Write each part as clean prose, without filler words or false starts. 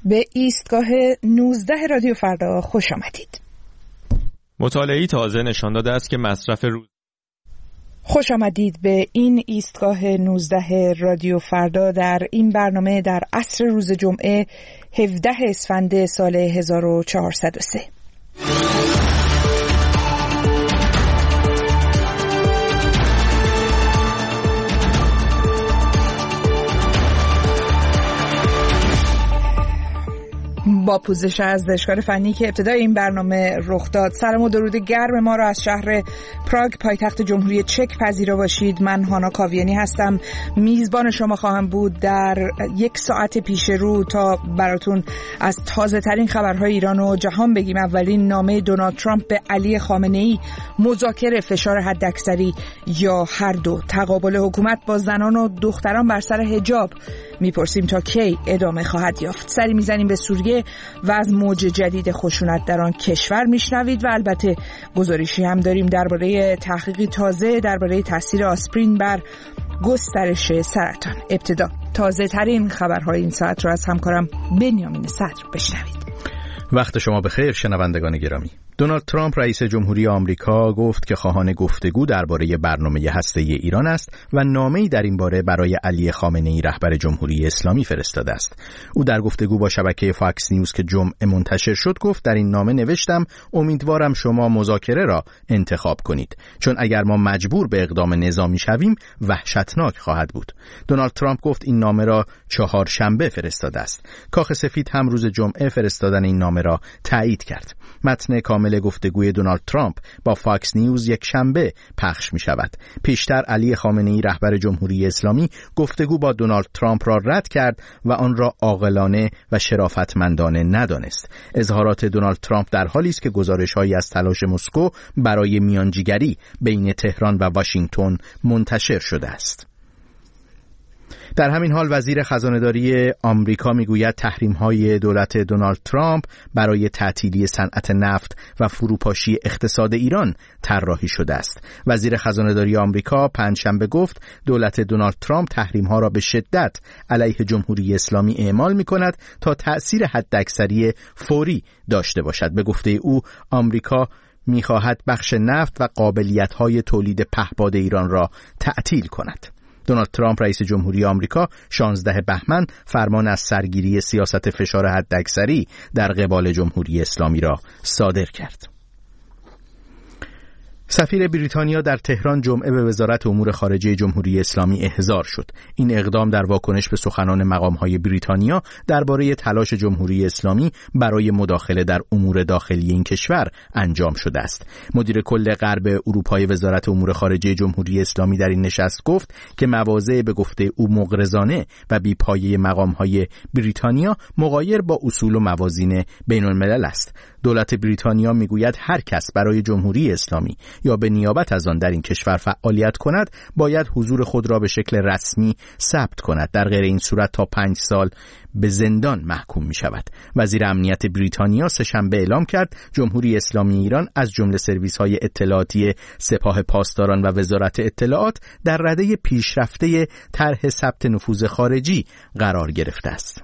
به ایستگاه 19 رادیو فردا خوش آمدید. مطالعه‌ای تازه نشان داده است که مصرف خوش آمدید به این ایستگاه 19 رادیو فردا در این برنامه در عصر روز جمعه 17 اسفند سال 1403. با پوزش از دانشگاه فنی که ابتدای این برنامه رخ داد، سلام و درود گرم ما را از شهر پراگ پایتخت جمهوری چک پذیرا باشید. من هانا کاویانی هستم، میزبان شما خواهم بود در یک ساعت پیش رو تا براتون از تازه ترین خبرهای ایران و جهان بگیم. اولین نامه دونالد ترامپ به علی خامنه‌ای، مذاکره، فشار حداکثری یا هر دو، تقابل حکومت با زنان و دختران بر سر حجاب، میپرسیم تا کی ادامه خواهد یافت. سری میزنیم به سوریه و از موج جدید خشونت در آن کشور میشنوید و البته گزارشی هم داریم درباره تحقیقی تازه درباره تاثیر آسپرین بر گسترش سرطان. ابتدا تازه ترین خبرهای این ساعت را از همکارم بنیامین صدر بشنوید. وقت شما بخیر شنوندگان گرامی. دونالد ترامپ رئیس جمهوری آمریکا گفت که خواهان گفتگو درباره برنامه هسته‌ای ایران است و نامه‌ای در این باره برای علی خامنه‌ای رهبر جمهوری اسلامی فرستاده است. او در گفتگو با شبکه فاکس نیوز که جمعه منتشر شد گفت در این نامه نوشتم امیدوارم شما مذاکره را انتخاب کنید، چون اگر ما مجبور به اقدام نظامی شویم وحشتناک خواهد بود. دونالد ترامپ گفت این نامه را چهارشنبه فرستاده است. کاخ سفید هم روز جمعه فرستادن این نامه را تایید کرد. متن کامل گفتگوی دونالد ترامپ با فاکس نیوز یک شنبه پخش می شود. پیشتر علی خامنه‌ای رهبر جمهوری اسلامی گفتگو با دونالد ترامپ را رد کرد و آن را عاقلانه و شرافتمندانه ندانست. اظهارات دونالد ترامپ در حالی است که گزارش‌هایی از تلاش مسکو برای میانجیگری بین تهران و واشنگتن منتشر شده است. در همین حال وزیر خزانه‌داری آمریکا میگوید تحریم‌های دولت دونالد ترامپ برای تعطیلی صنعت نفت و فروپاشی اقتصاد ایران طراحی شده است. وزیر خزانه‌داری آمریکا پنجشنبه گفت دولت دونالد ترامپ تحریم‌ها را به شدت علیه جمهوری اسلامی اعمال می‌کند تا تأثیر حداکثری فوری داشته باشد. به گفته او آمریکا می‌خواهد بخش نفت و قابلیت‌های تولید پهپاد ایران را تعطیل کند. دونالد ترامپ رئیس جمهوری آمریکا 16 بهمن فرمان از سرگیری سیاست فشار حداکثری در قبال جمهوری اسلامی را صادر کرد. سفیر بریتانیا در تهران جمعه به وزارت امور خارجه جمهوری اسلامی احضار شد. این اقدام در واکنش به سخنان مقام‌های بریتانیا درباره تلاش جمهوری اسلامی برای مداخله در امور داخلی این کشور انجام شده است. مدیر کل غرب اروپای وزارت امور خارجه جمهوری اسلامی در این نشست گفت که مواضع به گفته او مغرضانه و بی‌پایه مقام‌های بریتانیا مغایر با اصول و موازین بین‌الملل است. دولت بریتانیا میگوید هر کس برای جمهوری اسلامی یا به نیابت از آن در این کشور فعالیت کند باید حضور خود را به شکل رسمی ثبت کند، در غیر این صورت تا 5 سال به زندان محکوم می شود. وزیر امنیت بریتانیا سه‌شنبه اعلام کرد جمهوری اسلامی ایران از جمله سرویس‌های اطلاعاتی سپاه پاسداران و وزارت اطلاعات در رده پیشرفته طرح ثبت نفوذ خارجی قرار گرفته است.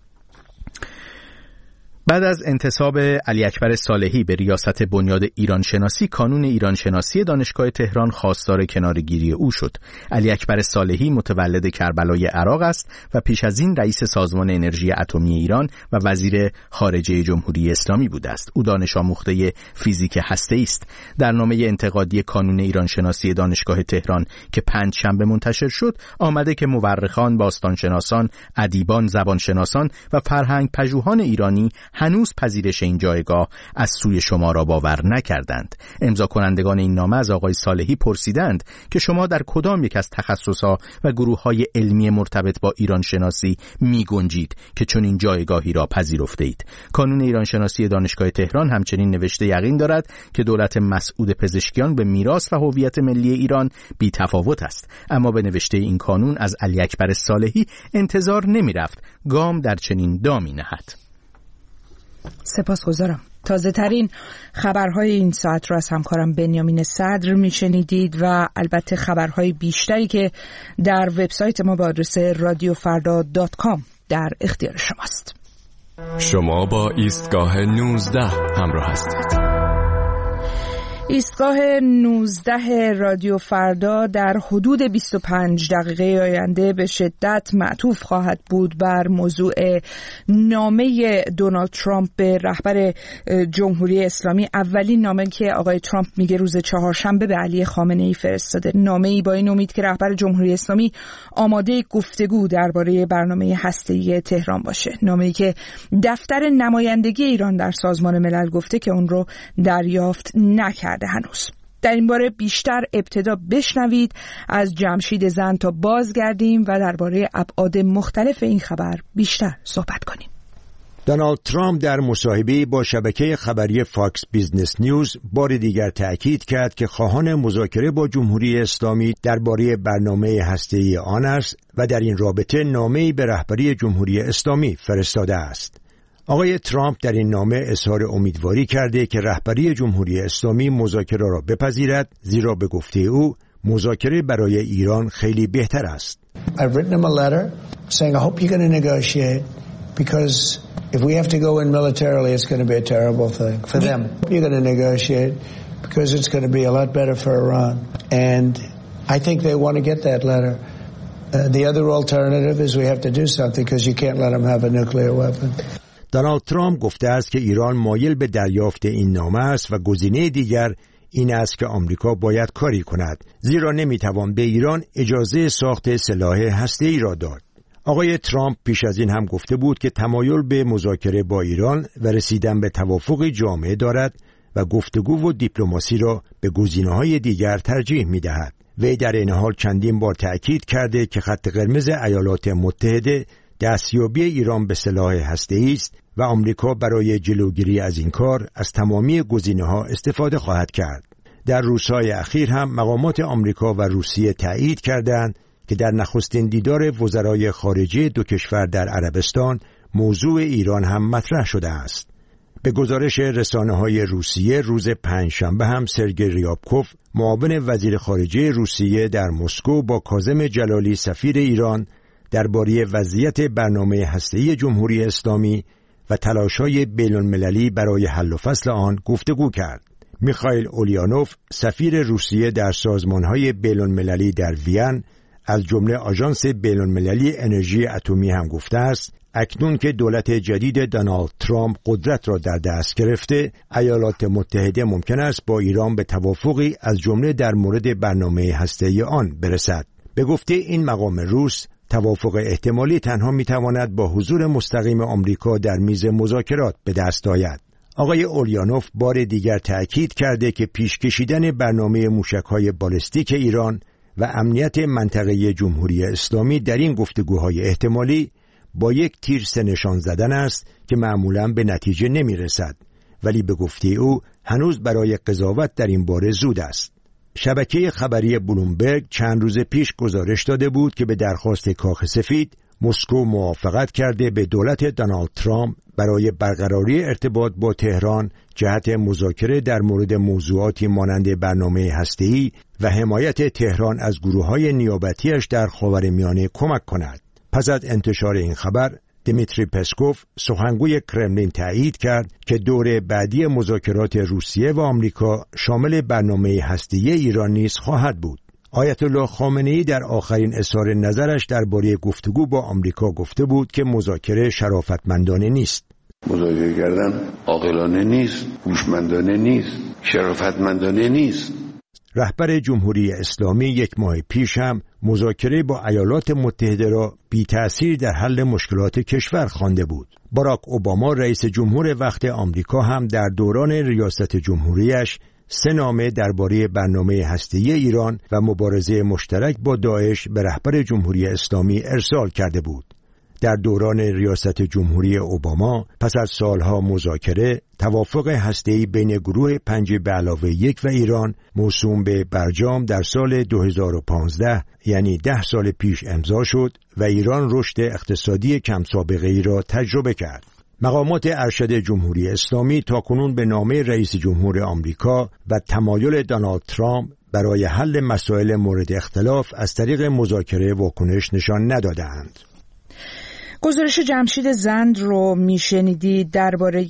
بعد از انتصاب علی اکبر صالحی به ریاست بنیاد ایران شناسی، کانون ایران شناسی دانشگاه تهران خواستار کناره‌گیری او شد. علی اکبر صالحی متولد کربلای عراق است و پیش از این رئیس سازمان انرژی اتمی ایران و وزیر خارجه جمهوری اسلامی بوده است. او دانش آموخته فیزیک هسته‌ای است. در نامه انتقادی کانون ایران شناسی دانشگاه تهران که پنجشنبه منتشر شد، آمده که مورخان، باستانشناسان، ادیبان، زبانشناسان و فرهنگ پژوهان ایرانی هنوز پذیرش این جایگاه از سوی شما را باور نکردند. امضا کنندگان این نامه از آقای صالحی پرسیدند که شما در کدام یک از تخصصها و گروه‌های علمی مرتبط با ایران شناسی می گنجید که چون این جایگاهی را پذیرفته اید. کانون ایران شناسی دانشگاه تهران همچنین نوشته یقین دارد که دولت مسعود پزشکیان به میراث و هویت ملی ایران بی تفاوت است، اما به نوشته این کانون از علی اکبر صالحی انتظار نمی رفت گام در چنین دامی نهد. سپاسگزارم. تازه ترین خبرهای این ساعت را از همکارم بنیامین صدر میشنیدید و البته خبرهای بیشتری که در وبسایت ما با آدرس radiofrda.com در اختیار شماست. شما با ایستگاه 19 همراه هستید. ایستگاه 19 رادیو فردا در حدود 25 دقیقه آینده به شدت معطوف خواهد بود بر موضوع نامه دونالد ترامپ به رهبر جمهوری اسلامی. اولین نامه که آقای ترامپ میگه روز چهارشنبه به علی خامنه‌ای فرستاده. نامه‌ای با این امید که رهبر جمهوری اسلامی آماده گفتگو درباره برنامه هسته‌ای تهران باشه. نامه‌ای که دفتر نمایندگی ایران در سازمان ملل گفته که اون رو دریافت نکرده هنوز. در این باره بیشتر ابتدا بشنوید از جمشید زند تا بازگردیم و درباره ابعاد مختلف این خبر بیشتر صحبت کنیم. دونالد ترامپ در مصاحبه‌ای با شبکه خبری فاکس بیزنس نیوز بار دیگر تأکید کرد که خواهان مذاکره با جمهوری اسلامی درباره برنامه هسته‌ای آن است و در این رابطه نامه‌ای به رهبری جمهوری اسلامی فرستاده است. آقای ترامپ در این نامه اظهار امیدواری کرده که رهبری جمهوری اسلامی مذاکره را بپذیرد، زیرا به گفته او مذاکره برای ایران خیلی بهتر است. I've written him a letter saying I hope you're going to negotiate because if we have to go in militarily it's going to be a terrible thing for them. You're going to negotiate because it's going to be a lot better for Iran and I think they want to get that letter. The other alternative is we have to do something because you can't let them have a nuclear weapon. دونالد ترامپ گفته است که ایران مایل به دریافت این نامه است و گزینه دیگر این است که آمریکا باید کاری کند، زیرا نمیتوان به ایران اجازه ساخت سلاح هسته‌ای را داد. آقای ترامپ پیش از این هم گفته بود که تمایل به مذاکره با ایران و رسیدن به توافق جامع دارد و گفتگو و دیپلماسی را به گزینه‌های دیگر ترجیح می‌دهد. وی در این حال چندین بار تأکید کرده که خط قرمز ایالات متحده دستیابی ایران به سلاح هسته‌ای است و آمریکا برای جلوگیری از این کار از تمامی گزینه‌ها استفاده خواهد کرد. در روزهای اخیر هم مقامات آمریکا و روسیه تایید کردند که در نخستین دیدار وزرای خارجه دو کشور در عربستان موضوع ایران هم مطرح شده است. به گزارش رسانه‌های روسیه روز پنجشنبه هم سرگئی ریابکوف معاون وزیر خارجه روسیه در مسکو با کاظم جلالی سفیر ایران درباره وضعیت برنامه هسته‌ای جمهوری اسلامی و تلاش‌های بین‌المللی برای حل و فصل آن گفتگو کرد. میخائیل اولیانوف سفیر روسیه در سازمان‌های بین‌المللی در وین از جمله آژانس بین‌المللی انرژی اتمی هم گفته است اکنون که دولت جدید دونالد ترامپ قدرت را در دست گرفته، ایالات متحده ممکن است با ایران به توافقی از جمله در مورد برنامه هسته‌ای آن برسد. به گفته این مقام روس، توافق احتمالی تنها میتواند با حضور مستقیم آمریکا در میز مذاکرات به دست آید. آقای اولیانوف بار دیگر تأکید کرده که پیش کشیدن برنامه موشک‌های بالستیک ایران و امنیت منطقه جمهوری اسلامی در این گفتگوهای احتمالی با یک تیر سه نشان زدن است که معمولاً به نتیجه نمیرسد، ولی به گفته او هنوز برای قضاوت در این باره زود است. شبکه خبری بلومبرگ چند روز پیش گزارش داده بود که به درخواست کاخ سفید مسکو موافقت کرده به دولت دونالد ترامپ برای برقراری ارتباط با تهران جهت مذاکره در مورد موضوعاتی مانند برنامه هسته‌ای و حمایت تهران از گروه‌های نیابتیش در خاورمیانه کمک کند. پس از انتشار این خبر دیمیتری پسکوف سخنگوی کرملین تایید کرد که دور بعدی مذاکرات روسیه و آمریکا شامل برنامه هسته‌ای ایران نیز خواهد بود. آیت الله خامنه‌ای در آخرین اظهار نظرش درباره گفتگو با آمریکا گفته بود که مذاکره شرافتمندانه نیست. مذاکره کردن عاقلانه نیست، هوشمندانه نیست، شرافتمندانه نیست. رهبر جمهوری اسلامی یک ماه پیش هم مذاکره با ایالات متحده را بی تأثیر در حل مشکلات کشور خوانده بود. باراک اوباما رئیس جمهور وقت آمریکا هم در دوران ریاست جمهوریش 3 نامه درباره برنامه هسته‌ای ایران و مبارزه مشترک با داعش به رهبر جمهوری اسلامی ارسال کرده بود. در دوران ریاست جمهوری اوباما پس از سالها مذاکره، توافق هسته‌ای بین گروه 5+1 و ایران موسوم به برجام در سال 2015 یعنی 10 سال پیش امضا شد و ایران رشد اقتصادی کم سابقه‌ای را تجربه کرد. مقامات ارشد جمهوری اسلامی تاکنون به نامه رئیس جمهور آمریکا و تمایل دونالد ترامپ برای حل مسائل مورد اختلاف از طریق مذاکره واکنش نشان ندادند. گزارش جمشید زند رو میشنیدید درباره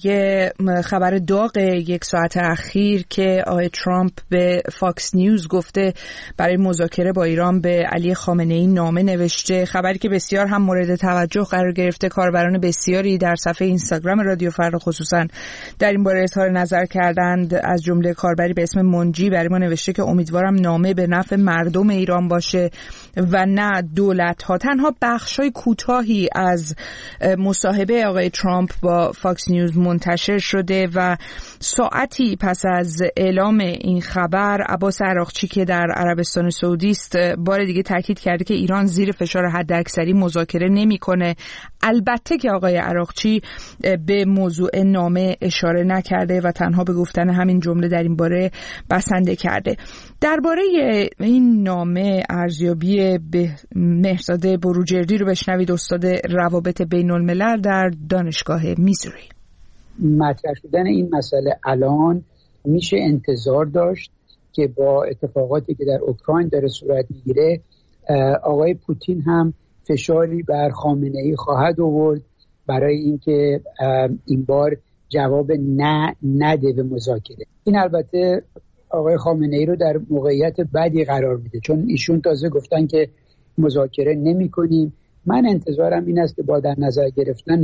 خبر داغ یک ساعت اخیر که آقای ترامپ به فاکس نیوز گفته برای مذاکره با ایران به علی خامنه‌ای نامه نوشته. خبری که بسیار هم مورد توجه قرار گرفته. کاربران بسیاری در صفحه اینستاگرام رادیو فردا خصوصا در این باره اظهار نظر کردند. از جمله کاربری به اسم منجی برای ما نوشته که امیدوارم نامه به نفع مردم ایران باشه و نه دولت‌ها. تنها بخش‌های کوتاهی از مصاحبه آقای ترامپ با فاکس نیوز منتشر شده و ساعتی پس از اعلام این خبر عباس عراقچی که در عربستان سعودی است بار دیگه تاکید کرده که ایران زیر فشار حداکثری مذاکره نمی‌کنه. البته که آقای عراقچی به موضوع نامه اشاره نکرده و تنها به گفتن همین جمله در این باره بسنده کرده. درباره این نامه ارزیابی به مهرزاد بروجردی رو بشنوید، استاد روابط بین الملل در دانشگاه میزوری. مطرح شدن این مسئله الان میشه انتظار داشت که با اتفاقاتی که در اوکراین داره صورت میگیره آقای پوتین هم فشاری بر خامنه‌ای خواهد آورد برای اینکه این بار جواب نه نده به مذاکره. این البته آقای خامنه‌ای رو در موقعیت بدی قرار میده، چون ایشون تازه گفتن که مذاکره نمی‌کنیم. من انتظارم این است که با در نظر گرفتن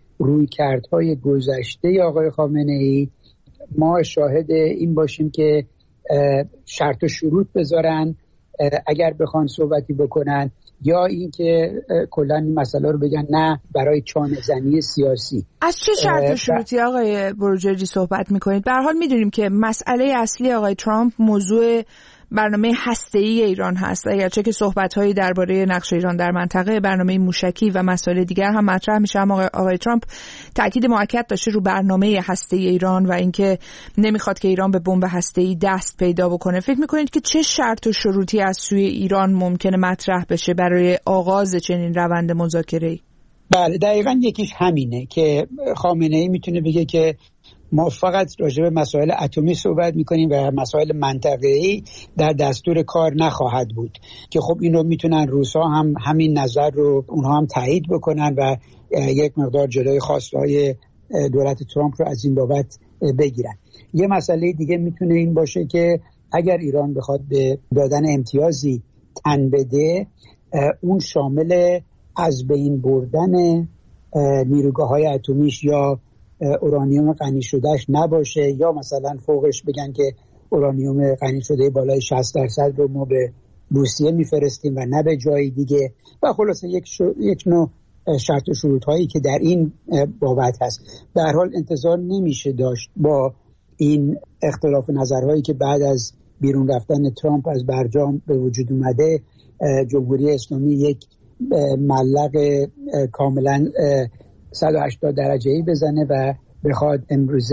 رویکردهای گذشته آقای خامنه‌ای ما شاهد این باشیم که شرط و شروط بذارن اگر بخوان صحبتی بکنن، یا اینکه کلا این مسئله رو بگن نه برای چانه زنی سیاسی. از چه شرط و شروطی آقای بروجردی صحبت میکنید؟ به هر حال میدونیم که مسئله اصلی آقای ترامپ موضوع برنامه هسته‌ای ایران هست، اگرچه که صحبت‌هایی درباره نقش ایران در منطقه، برنامه موشکی و مسائل دیگر هم مطرح میشه، اما آقای ترامپ تاکید موکد داشته رو برنامه هسته‌ای ایران و اینکه نمیخواد که ایران به بمب هسته‌ای دست پیدا بکنه. فکر می‌کنید که چه شرط و شروطی از سوی ایران ممکنه مطرح بشه برای آغاز چنین روند مذاکره‌ای؟ بله، دقیقاً یکیش همینه که خامنه‌ای میتونه بگه که ما فقط راجع به مسائل اتمی صحبت میکنیم و مسائل منطقه‌ای در دستور کار نخواهد بود، که خب این رو میتونن روس‌ها هم همین نظر رو اونها هم تایید بکنن و یک مقدار جلوی خواستهای دولت ترامپ رو از این بابت بگیرن. یه مسئله دیگه میتونه این باشه که اگر ایران بخواد به دادن امتیازی تن بده، اون شامل از بین بردن نیروگاه‌های اتمیش یا اورانیوم غنی شدهش نباشه، یا مثلا فوقش بگن که اورانیوم غنی شده بالای 60% رو ما به روسیه میفرستیم و نه به جای دیگه، و خلاصه یک نوع شرط و شروط هایی که در این بابت هست. به هر حال انتظار نمیشه داشت با این اختلاف نظرهایی که بعد از بیرون رفتن ترامپ از برجام به وجود اومده، جمهوری اسلامی یک ملق کاملا 180 درجه‌ای بزنه و بخواد امروز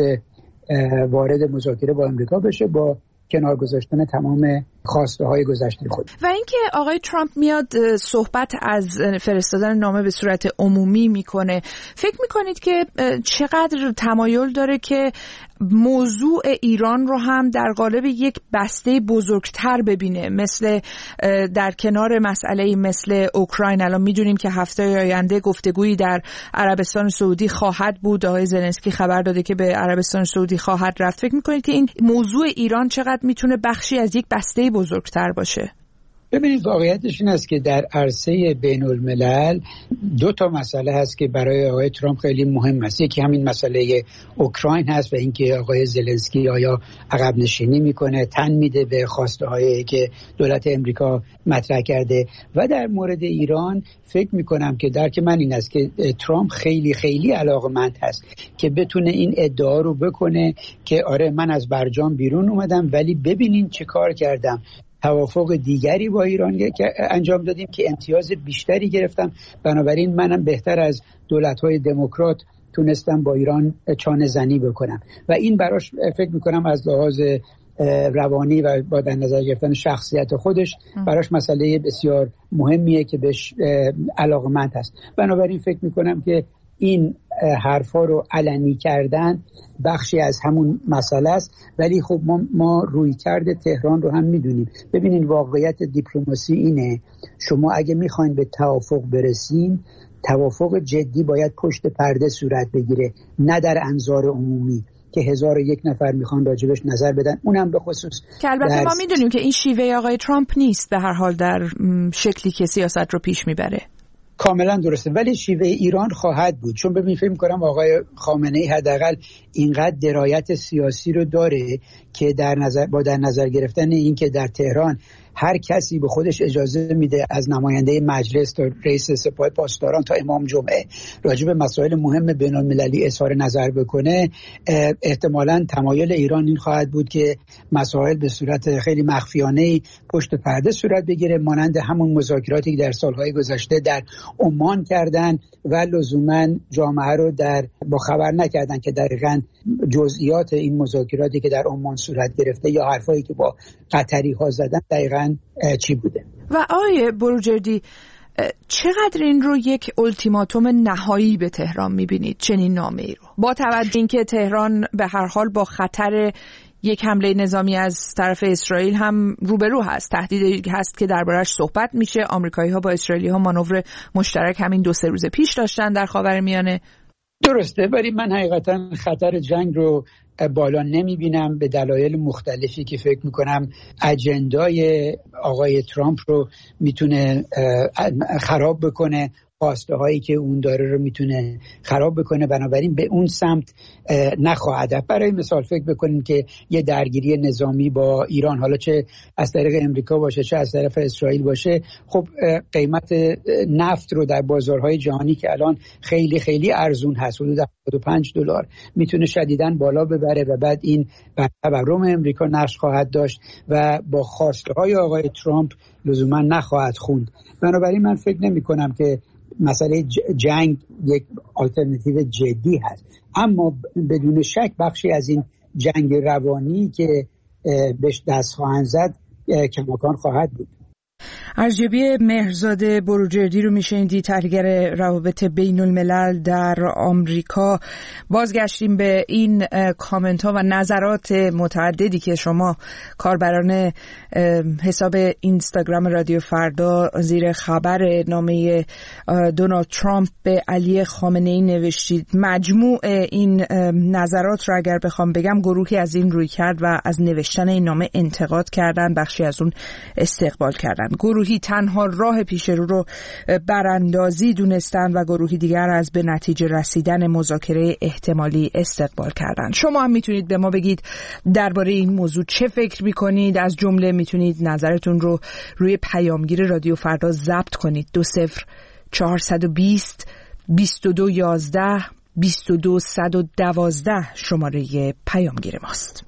وارد مذاکره با امریکا بشه با کنار گذاشتن تمام خواسته های گذشته خود. و اینکه آقای ترامپ میاد صحبت از فرستادن نامه به صورت عمومی میکنه، فکر میکنید که چقدر تمایل داره که موضوع ایران رو هم در قالب یک بسته بزرگتر ببینه، مثل در کنار مسئله مثل اوکراین؟ الان میدونیم که هفته آینده گفتگویی در عربستان سعودی خواهد بود، آقای زلنسکی خبر داده که به عربستان سعودی خواهد رفت. فکر میکنید که این موضوع ایران چقدر میتونه بخشی از یک بسته بزرگتر باشه؟ ببینید، واقعیتش این است که در عرصه بین الملل دو تا مسئله هست که برای آقای ترامپ خیلی مهم است. یکی همین مسئله اوکراین هست و اینکه آقای زلنسکی آیا عقب نشینی میکنه، تن میده به خواسته هایی که دولت امریکا مطرح کرده. و در مورد ایران فکر میکنم که درک من این است که ترامپ خیلی خیلی علاقمند هست که بتونه این ادعا رو بکنه که آره من از برجام بیرون اومدم ولی ببینین چه کار کردم، توافق دیگری با ایران انجام دادیم که امتیاز بیشتری گرفتم، بنابراین منم بهتر از دولت‌های دموکرات تونستم با ایران چانه زنی بکنم. و این براش فکر میکنم از لحاظ روانی و با در نظر گرفتن شخصیت خودش براش مسئله بسیار مهمیه که بهش علاقمند هست. بنابراین فکر میکنم که این حرفا رو علنی کردن بخشی از همون مسئله است. ولی خب ما رویکرد تهران رو هم میدونیم. ببینید، واقعیت دیپلماسی اینه، شما اگه میخواین به توافق برسین، توافق جدی باید پشت پرده صورت بگیره، نه در انظار عمومی که 1001 نفر میخوان راجبش نظر بدن، اونم به خصوص که البته ما میدونیم که این شیوه آقای ترامپ نیست به هر حال در شکلی که سیاست رو پیش میبره. کاملا درسته، ولی شیوه ایران خواهد بود، چون ببین فکر می‌کنم آقای خامنه‌ای حداقل اینقدر درایت سیاسی رو داره که در نظر گرفتن این که در تهران هر کسی به خودش اجازه میده از نماینده مجلس تا رئیس سپاه پاسداران تا امام جمعه راجع به مسائل مهم بین‌المللی اظهار نظر بکنه، احتمالاً تمایل ایران این خواهد بود که مسائل به صورت خیلی مخفیانه‌ای پشت پرده صورت بگیره، مانند همون مذاکراتی که در سالهای گذشته در عمان کردن و لزوماً جامعه رو با خبر نکردن که دقیقاً جزئیات این مذاکراتی که در عمان صورت گرفته یا حرفایی که با قطری‌ها زدن دقیقاً چی بوده. و آقای بروجردی، چقدر این رو یک التیماتوم نهایی به تهران می‌بینید، چنین نامه‌ای رو، با توجه اینکه تهران به هر حال با خطر یک حمله نظامی از طرف اسرائیل هم روبرو هست، تهدیدی هست که درباره‌اش صحبت میشه، آمریکایی‌ها با اسرائیلی‌ها مانور مشترک همین 2-3 روز پیش داشتن در خاورمیانه. درسته، ولی من حقیقتا خطر جنگ رو بالا نمیبینم به دلایل مختلفی که فکر میکنم اجندای آقای ترامپ رو میتونه خراب بکنه، خواسته هایی که اون داره رو میتونه خراب بکنه، بنابراین به اون سمت نخواهد. برای مثال فکر بکنیم که یه درگیری نظامی با ایران، حالا چه از طریق امریکا باشه چه از طرف اسرائیل باشه، خب قیمت نفت رو در بازارهای جهانی که الان خیلی خیلی ارزون هست، حدود $75 میتونه شدیداً بالا ببره و بعد این بر تورم امریکا نقش خواهد داشت و با خواسته های آقای ترامپ لزوما نخواهد خوند. بنابراین من فکر نمی کنم که مسئله جنگ یک آلترناتیو جدی هست، اما بدون شک بخشی از این جنگ روانی که بهش دست خواهند زد کماکان خواهد بود. ارجبی مهرزاد بروجردی رو میشنیدی، تحلیلگر روابط بین الملل در آمریکا. بازگشتیم به این کامنت ها و نظرات متعددی که شما کاربران حساب اینستاگرام رادیو فردا زیر خبر نامه دونالد ترامپ به علی خامنه ای نوشتید. مجموع این نظرات رو اگر بخوام بگم، گروهی از این روی کرد و از نوشتن این نامه انتقاد کردن، بخشی از اون استقبال کردن. گروهی تنها راه پیش رو براندازی دونستن و گروهی دیگر از به نتیجه رسیدن مذاکره احتمالی استقبال کردن. شما هم میتونید به ما بگید درباره این موضوع چه فکر میکنید. از جمله میتونید نظرتون رو روی پیامگیر رادیو فردا ضبط کنید. 20420 2211 22112 شماره پیامگیر ماست.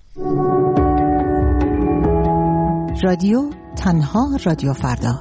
رادیو تنها رادیو فردا.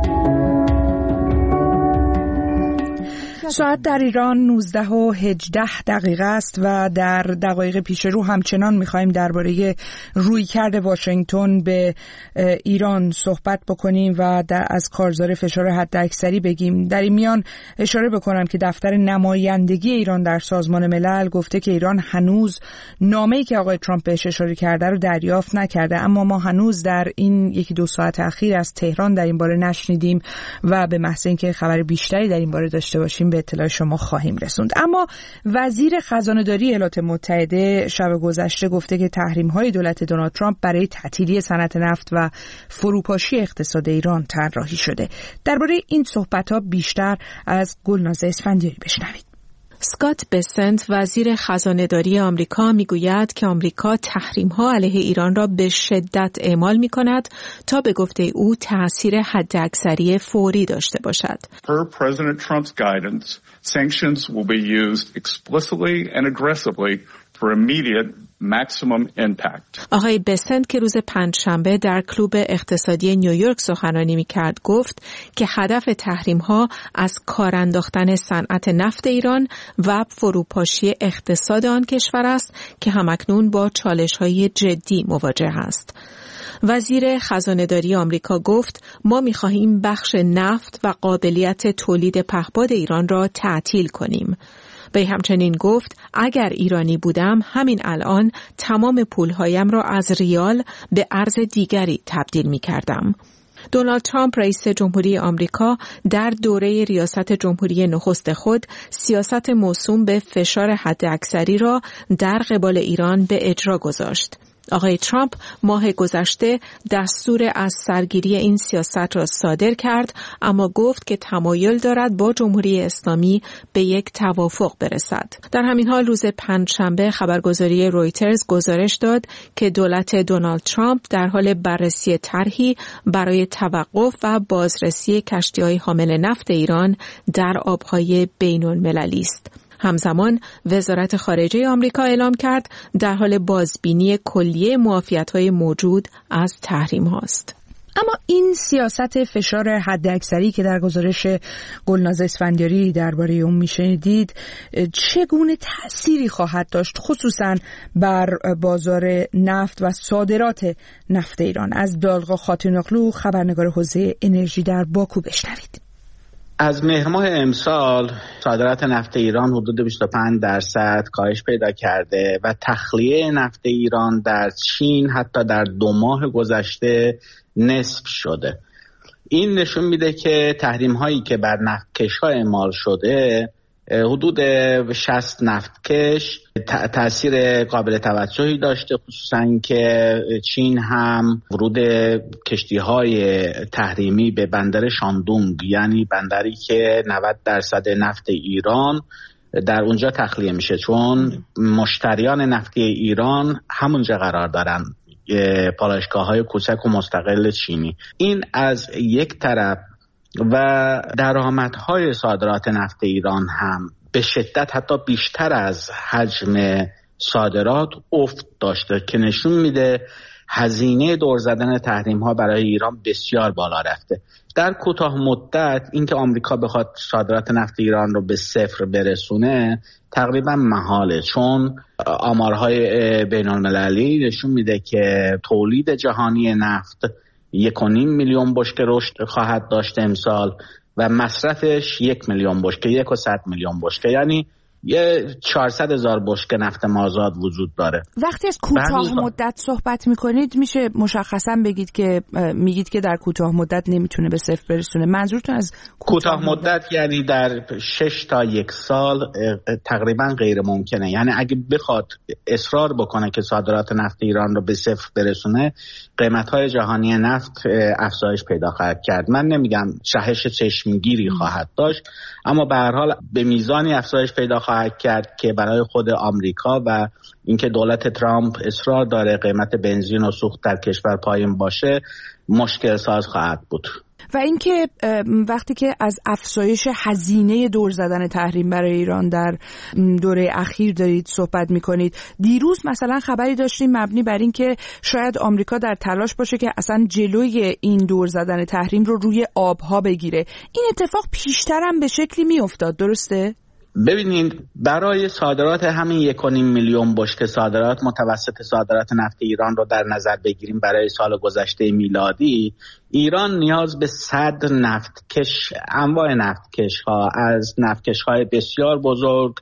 ساعت در ایران 19:18 است و در دقایق پیش رو همچنان می‌خوایم درباره رویکرد واشنگتن به ایران صحبت بکنیم و از کارزار فشار حداکثری بگیم. در این میان اشاره بکنم که دفتر نمایندگی ایران در سازمان ملل گفته که ایران هنوز نامه‌ای که آقای ترامپ بهش اشاره کرده رو دریافت نکرده، اما ما هنوز در این 1-2 ساعت اخیر از تهران در این باره نشنیدیم و به محض اینکه خبر بیشتری در این باره داشته باشیم به اطلاع شما خواهیم رسوند. اما وزیر خزانه‌داری ایالات متحده شب گذشته گفته که تحریم‌های دولت دونالد ترامپ برای تعطیلی صنعت نفت و فروپاشی اقتصاد ایران طراحی شده. درباره این صحبت‌ها بیشتر از گلناز اسفندیاری بشنوید. اسکات بسنت وزیر خزانه‌داری آمریکا میگوید که آمریکا تحریم‌ها علیه ایران را به شدت اعمال می‌کند تا به گفته او تأثیر حداکثری فوری داشته باشد. Per President Trump's guidance, sanctions will be used explicitly and aggressively for immediate maximum impact. آقای بسنت که روز پنجشنبه در کلوب اقتصادی نیویورک سخنرانی می‌کرد گفت که هدف تحریم‌ها از کار انداختن صنعت نفت ایران و فروپاشی اقتصاد آن کشور است که همکنون با چالش‌های جدی مواجه است. وزیر خزانه‌داری آمریکا گفت ما می‌خواهیم بخش نفت و قابلیت تولید پهپاد ایران را تعطیل کنیم. وی همچنین گفت اگر ایرانی بودم همین الان تمام پولهایم را از ریال به ارز دیگری تبدیل می کردم. دونالد ترامپ رئیس جمهوری آمریکا در دوره ریاست جمهوری نخست خود سیاست موسوم به فشار حداکثری را در قبال ایران به اجرا گذاشت. آقای ترامپ ماه گذشته دستور از سرگیری این سیاست را صادر کرد، اما گفت که تمایل دارد با جمهوری اسلامی به یک توافق برسد. در همین حال روز پنجشنبه خبرگزاری رویترز گزارش داد که دولت دونالد ترامپ در حال بررسی طرحی برای توقف و بازرسی کشتی‌های حامل نفت ایران در آب‌های بین‌المللی است. همزمان وزارت خارجه آمریکا اعلام کرد در حال بازبینی کلیه معافیت‌های موجود از تحریم هاست. اما این سیاست فشار حداکثری که در گزارش گلناز اسفندیاری درباره اون میشنیدید چگونه تأثیری خواهد داشت خصوصاً بر بازار نفت و صادرات نفت ایران؟ از دالغا خاتونوغلو خبرنگار حوزه انرژی در باکو بشنوید. از مهر ماه امسال صادرات نفت ایران حدود 25% کاهش پیدا کرده و تخلیه نفت ایران در چین حتی در 2 ماه گذشته نصف شده. این نشون میده که تحریم هایی که بر نفتکش‌ها اعمال شده حدود 60 نفتکش تأثیر قابل توجهی داشته، خصوصا که چین هم ورود کشتی‌های تحریمی به بندر شاندونگ، یعنی بندری که 90% نفت ایران در اونجا تخلیه میشه، چون مشتریان نفتی ایران همونجا قرار دارن، پالایشگاه‌های کوچک و مستقل چینی. این از یک طرف و درآمدهای صادرات نفت ایران هم به شدت حتی بیشتر از حجم صادرات افت داشته که نشون میده هزینه دور زدن تحریم ها برای ایران بسیار بالا رفته. در کوتاه مدت اینکه آمریکا بخواد صادرات نفت ایران رو به 0 برسونه تقریبا محاله، چون آمارهای بین المللی نشون میده که تولید جهانی نفت 1.5 میلیون بشکه رشد خواهد داشت امسال و مصرفش 1 میلیون بشکه، 100 میلیون بشکه، یعنی 400,000 بشکه نفت مازاد وجود داره. وقتی از کوتاه مدت صحبت میکنید میشه مشخصا بگید که میگید که در کوتاه مدت نمیتونه به 0 برسونه، منظورتون از کوتاه مدت یعنی در 6 تا 1 سال تقریبا غیر ممکنه. یعنی اگه بخواد اصرار بکنه که صادرات نفت ایران رو به 0 برسونه، قیمت‌های جهانی نفت افزایش پیدا خواهد کرد. من نمیگم جهش چشمگیری خواهد داشت، اما به هر حال به میزانی افزایش پیدا خواهد کرد که برای خود آمریکا و اینکه دولت ترامپ اصرار داره قیمت بنزین و سوخت در کشور پایین باشه مشکل ساز خواهد بود. و اینکه وقتی که از افزایش هزینه دور زدن تحریم برای ایران در دوره اخیر دارید صحبت میکنید، دیروز مثلا خبری داشتیم مبنی بر اینکه شاید آمریکا در تلاش باشه که اصلا جلوی این دور زدن تحریم رو روی آبها بگیره. این اتفاق پیشتر هم به شکلی میافتاد، درسته؟ ببینید برای صادرات همین 1.5 میلیون بشکه صادرات متوسط صادرات نفت ایران رو در نظر بگیریم برای سال گذشته میلادی، ایران نیاز به 100 نفتکش، انواع نفتکش ها از نفتکش های بسیار بزرگ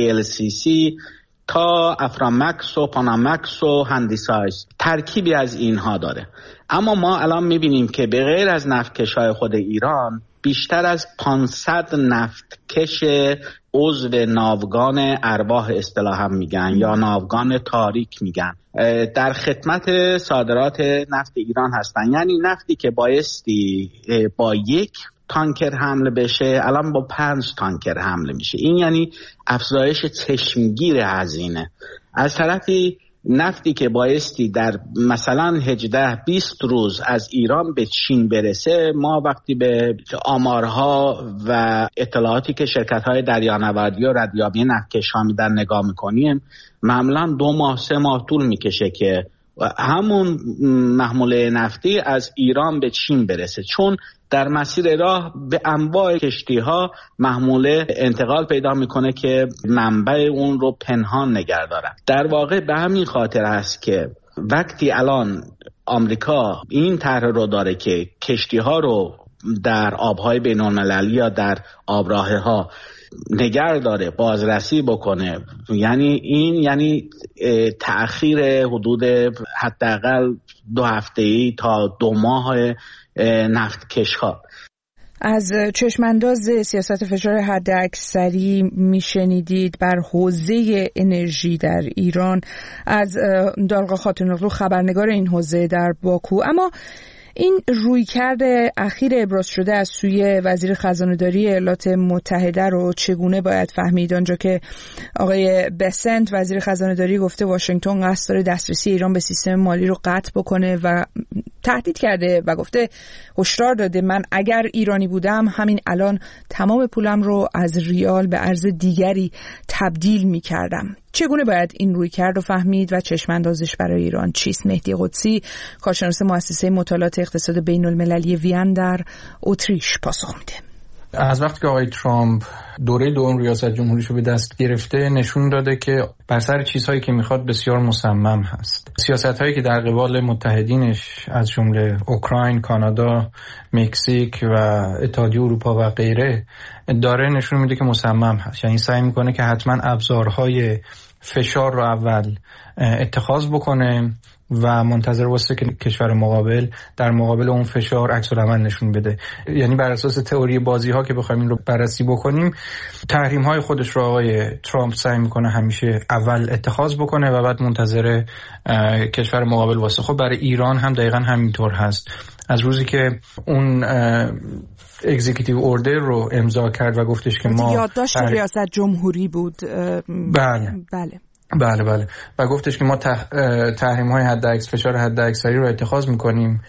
VLCC تا افرامکس و پانامکس و هندیسایز، ترکیبی از اینها داره. اما ما الان میبینیم که به غیر از نفتکش های خود ایران بیشتر از 500 نفتکش عضو ناوگان ارواح اصطلاحاً میگن یا ناوگان تاریک میگن در خدمت صادرات نفت ایران هستن. یعنی نفتی که بایستی با 1 تانکر حمل بشه الان با 5 تانکر حمل میشه. این یعنی افزایش چشمگیر هزینه. از طرفی نفتی که بایستی در مثلا 18-20 روز از ایران به چین برسه، ما وقتی به آمارها و اطلاعاتی که شرکت‌های دریانوردی و ردیابی نفتکش‌ها میدن نگاه میکنیم، معمولا 2 ماه 3 ماه طول میکشه که همون محموله نفتی از ایران به چین برسه، چون در مسیر راه به انواع کشتی‌ها محموله انتقال پیدا میکنه که منبع اون رو پنهان نگه دارن. در واقع به همین خاطر است که وقتی الان آمریکا این طرح رو داره که کشتی‌ها رو در آب‌های بین‌المللی یا در آبراه‌ها نگه داره، بازرسی بکنه، یعنی تأخیر حدود حداقل 2 هفته‌ای تا 2 ماه نفتکش‌ها. از چشمانداز سیاست فشار حداکثری میشنیدید بر حوزه انرژی در ایران از دالقا خاتون‌اغلو، خبرنگار این حوزه در باکو. اما این رویکرد اخیر ابراز شده از سوی وزیر خزانه‌داری ایالات متحده رو چگونه باید فهمید؟ آنجا که آقای بسنت وزیر خزانه‌داری گفته واشنگتن قصد داره دسترسی ایران به سیستم مالی رو قطع بکنه و تهدید کرده و گفته، هشدار داده من اگر ایرانی بودم همین الان تمام پولم رو از ریال به ارز دیگری تبدیل می‌کردم. چگونه باید این رویکرد رو فهمید و چشم‌اندازش برای ایران چیست؟ مهدی قدسی، کارشناس مؤسسه مطالعات اقتصاد بین‌المللی وین در اتریش پاسخ میده. از وقتی که آقای ترامپ دوره دوم ریاست جمهوریشو به دست گرفته نشون داده که بر سر چیزهایی که میخواد بسیار مصمم هست. سیاست‌هایی که در قبال متحدینش از جمله اوکراین، کانادا، مکزیک و اتحادیه اروپا و غیره داره نشون میده که مصمم هست. یعنی سعی میکنه که حتما ابزارهای فشار رو اول اتخاذ بکنه و منتظر واسه که کشور مقابل در مقابل اون فشار عکس العمل نشون بده. یعنی بر اساس تئوری بازی ها که بخوایم این رو بررسی بکنیم، تحریم های خودش رو آقای ترامپ سعی میکنه همیشه اول اتخاذ بکنه و بعد منتظر کشور مقابل واسه. خب برای ایران هم دقیقاً همینطور هست. از روزی که اون اگزیکیتیو اوردر رو امضا کرد و گفتش که ما یادداشت ریاست جمهوری بود. بله و گفتش که ما تحریم‌های فشار حداکثری رو اتخاذ می‌کنیم،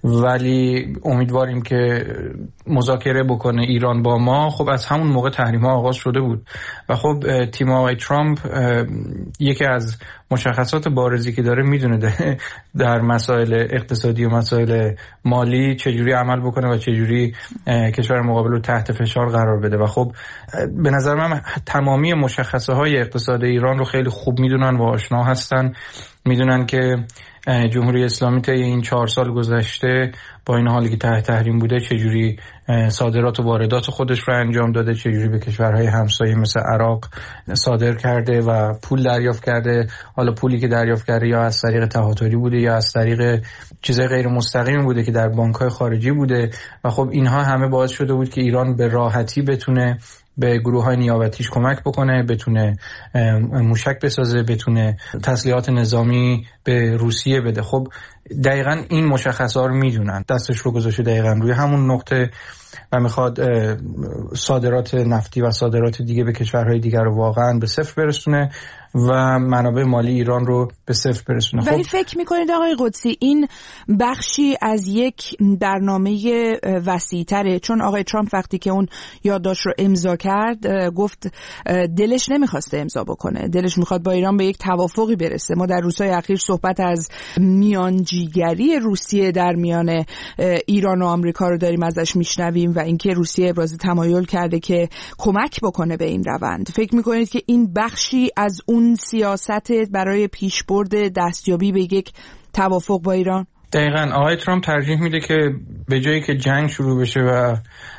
ولی امیدواریم که مذاکره بکنه ایران با ما. خب از همون موقع تحریم‌ها آغاز شده بود و خب تیم آقای ترامپ یکی از مشخصات بارزی که داره میدونه در مسائل اقتصادی و مسائل مالی چجوری عمل بکنه و چجوری کشور مقابل رو تحت فشار قرار بده. و خب به نظر من تمامی مشخصه های اقتصاد ایران رو خیلی خوب میدونن و آشنا هستن. میدونن که جمهوری اسلامی طی این 4 سال گذشته با این حالی که تحت تحریم بوده چجوری صادرات و واردات خودش رو انجام داده، چجوری به کشورهای همسایه مثل عراق صادر کرده و پول دریافت کرده. حالا پولی که دریافت کرده یا از طریق تهاتری بوده یا از طریق چیزای غیر مستقیم بوده که در بانک‌های خارجی بوده و خب اینها همه باعث شده بود که ایران به راحتی بتونه به گروه‌های نیابتیش کمک بکنه، بتونه موشک بسازه، بتونه تسلیحات نظامی به روسیه بده. خب دقیقاً این مشخصات رو میدونن، دستش رو گذاشته دقیقاً روی همون نقطه و میخواد صادرات نفتی و صادرات دیگه به کشورهای دیگر رو واقعاً به صفر برسونه و منابع مالی ایران رو به صفر برسونه. ولی فکر میکنید آقای قدسی این بخشی از یک برنامه وسیع‌تره؟ چون آقای ترامپ وقتی که اون یادداشت رو امضا کرد گفت دلش نمیخواسته امضا بکنه، دلش میخواد با ایران به یک توافقی برسه. ما در روزهای اخیر صحبت از میانجیگری روسیه در میان ایران و آمریکا رو داریم ازش میشنویم و اینکه روسیه ابراز تمایل کرده که کمک بکنه به این روند. فکر میکنید که این بخشی از اون سیاست برای پیشبرد دستیابی به یک توافق با ایران؟ دقیقاً آقای ترامپ ترجیح میده که به جایی که جنگ شروع بشه و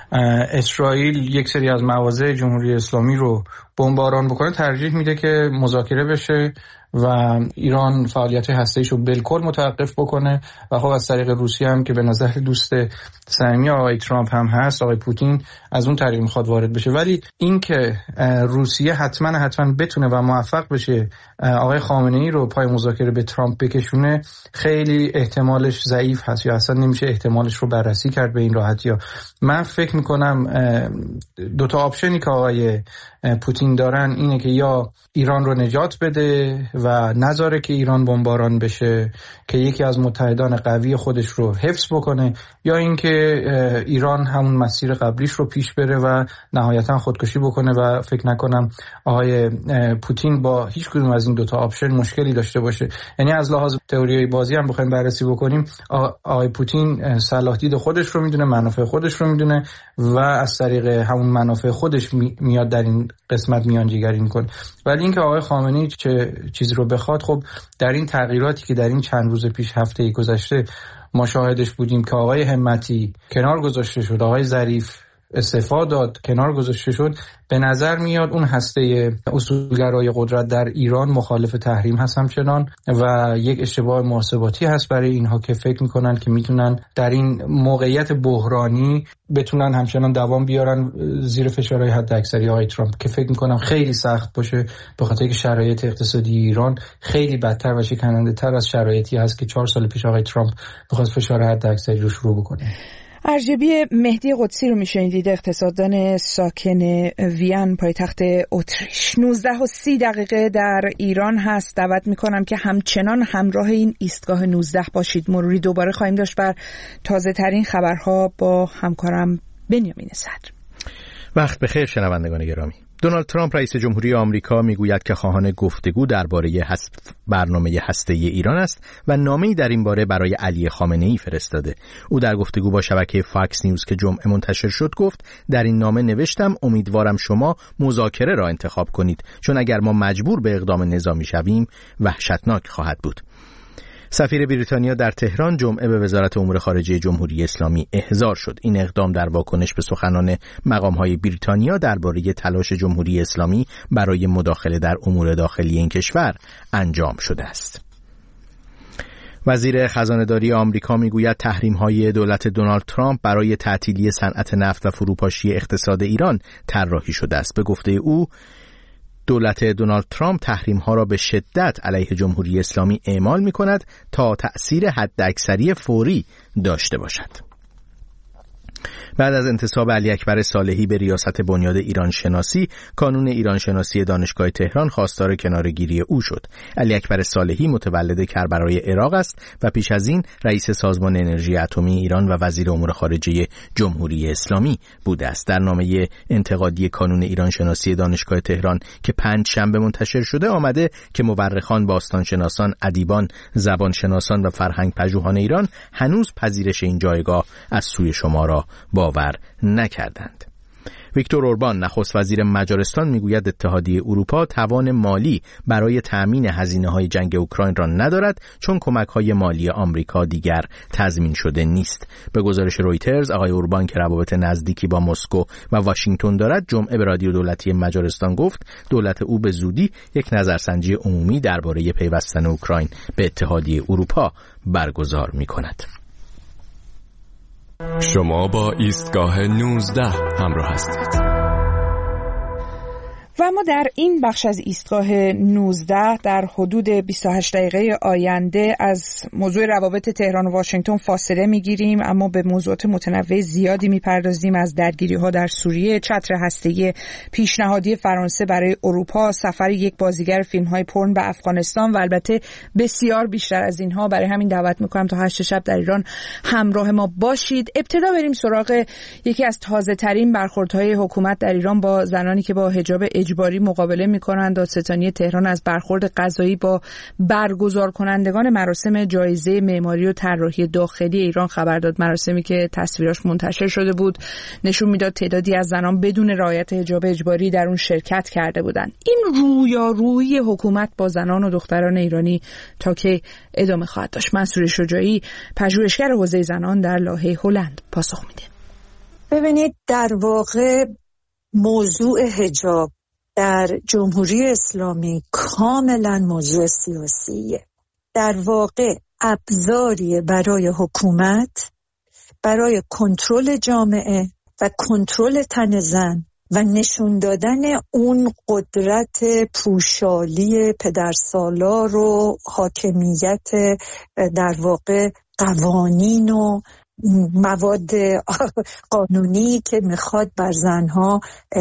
اسرائیل یک سری از مواضع جمهوری اسلامی رو بمباران بکنه، ترجیح میده که مذاکره بشه و ایران فعالیت هسته‌ایش رو بالکل متوقف بکنه و خب از طریق روسیه هم که به نظر دوست صمیمی آقای ترامپ هم هست، آقای پوتین، از اون طریق میخواد وارد بشه. ولی این که روسیه حتما بتونه و موفق بشه آقای خامنه‌ای رو پای مذاکره به ترامپ بکشونه، خیلی احتمالش ضعیف هست یا اصلا نمیشه احتمالش رو بررسی کرد به این راحتی. من فکر میکنم 2 تا آپشنی که آقای پوتین دارن اینه که یا ایران رو نجات بده و نذاره که ایران بمباران بشه که یکی از متحدان قوی خودش رو حفظ بکنه، یا اینکه ایران همون مسیر قبلیش رو پیش بره و نهایتا خودکشی بکنه و فکر نکنم آقای پوتین با هیچ کدوم از این 2 تا آپشن مشکلی داشته باشه. یعنی از لحاظ تئوری بازی هم بخوایم بررسی بکنیم، آقای پوتین صلاح دید خودش رو میدونه، منافع خودش رو میدونه و از طریق همون منافع خودش میاد در این قسمت میانجیگری میکنه. ولی اینکه آقای خامنه‌ای چه چیزی رو بخواد، خب در این تغییراتی که در این چند روز پیش هفته گذشته ما شاهدش بودیم که آقای همتی کنار گذاشته شد، آقای ظریف استعفا داد، کنار گذاشته شد، به نظر میاد اون هسته اصولگرای قدرت در ایران مخالف تحریم هست همچنان و یک اشتباه محاسباتی هست برای اینها که فکر میکنن که میتونن در این موقعیت بحرانی بتونن همچنان دوام بیارن زیر فشارهای حداکثری آقای ترامپ که فکر میکنم خیلی سخت باشه، به خاطر که شرایط اقتصادی ایران خیلی بدتر و شکننده تر از شرایطی هست که 4 سال پیش آقای ترامپ می‌خواست فشار حداکثری رو شروع بکنه. ارجبی مهدی قدسی رو میشنیدید، اقتصاددان ساکن وین پایتخت اتریش. 19:30 در ایران هست. دعوت میکنم که همچنان همراه این ایستگاه 19 باشید. مروری دوباره خواهیم داشت بر تازه ترین خبرها با همکارم بنیامین صدر. وقت بخیر شنوندگان گرامی. دونالد ترامپ رئیس جمهوری آمریکا میگوید که خواهان گفتگو درباره برنامه هسته‌ای ایران است و نامه‌ای در این باره برای علی خامنه‌ای فرستاده. او در گفتگو با شبکه فاکس نیوز که جمعه منتشر شد گفت در این نامه نوشتم امیدوارم شما مذاکره را انتخاب کنید، چون اگر ما مجبور به اقدام نظامی شویم وحشتناک خواهد بود. سفیر بریتانیا در تهران جمعه به وزارت امور خارجه جمهوری اسلامی احضار شد. این اقدام در واکنش به سخنان مقام‌های بریتانیا درباره تلاش جمهوری اسلامی برای مداخله در امور داخلی این کشور انجام شده است. وزیر خزانه‌داری آمریکا میگوید تحریم‌های دولت دونالد ترامپ برای تعطیلی صنعت نفت و فروپاشی اقتصاد ایران طراحی شده است. به گفته او دولت دونالد ترامپ تحریم‌ها را به شدت علیه جمهوری اسلامی اعمال می‌کند تا تأثیر حداکثری فوری داشته باشد. بعد از انتصاب علی اکبر صالحی به ریاست بنیاد ایران شناسی، کانون ایران شناسی دانشگاه تهران خواستار کناره‌گیری او شد. علی اکبر صالحی متولد کربلای عراق است و پیش از این رئیس سازمان انرژی اتمی ایران و وزیر امور خارجه جمهوری اسلامی بوده است. در نامه انتقادی کانون ایران شناسی دانشگاه تهران که 5 شنبه منتشر شده آمده که مورخان، باستانشناسان، ادیبان، زبانشناسان و فرهنگ پژوهان ایران هنوز پذیرش این جایگاه از سوی شما را باور نکردند. ویکتور اوربان نخست وزیر مجارستان میگوید اتحادیه اروپا توان مالی برای تأمین هزینه‌های جنگ اوکراین را ندارد چون کمک‌های مالی آمریکا دیگر تضمین شده نیست. به گزارش رویترز آقای اوربان که روابط نزدیکی با مسکو و واشنگتن دارد جمعه به رادیو دولتی مجارستان گفت دولت او به زودی یک نظرسنجی عمومی درباره پیوستن اوکراین به اتحادیه اروپا برگزار می‌کند. شما با ایستگاه 19 همراه هستید. و ما در این بخش از ایستگاه 19 در حدود 28 دقیقه آینده از موضوع روابط تهران و واشنگتن فاصله میگیریم، اما به موضوعات متنوع زیادی میپردازیم، از درگیری‌ها در سوریه، چتر هسته‌ای پیشنهادی فرانسه برای اروپا، سفر یک بازیگر فیلم‌های پورن به افغانستان و البته بسیار بیشتر از اینها. برای همین دعوت می‌کنم تا 8 شب در ایران همراه ما باشید. ابتدا بریم سراغ یکی از تازه‌ترین برخوردهای حکومت در ایران با زنانی که با حجاب اجباری مقابله می‌کنند. دادستانی تهران از برخورد قضایی با برگزار کنندگان مراسم جایزه معماری و طراحی داخلی ایران خبر داد. مراسمی که تصویراش منتشر شده بود نشون میداد تعدادی از زنان بدون رعایت حجاب اجباری در اون شرکت کرده بودند. این رویارویی حکومت با زنان و دختران ایرانی تا که ادامه خواهد داشت؟ منصور شجاعی، پژوهشگر حوزه زنان در لاهه هلند، پاسخ میده. ببینید، در واقع موضوع حجاب در جمهوری اسلامی کاملا موضوع سیاسیه. در واقع ابزاریه برای حکومت برای کنترل جامعه و کنترل تن زن و نشون دادن اون قدرت پوشالی پدرسالار و حاکمیت در واقع قوانین و مواد قانونی که میخواد بر زنها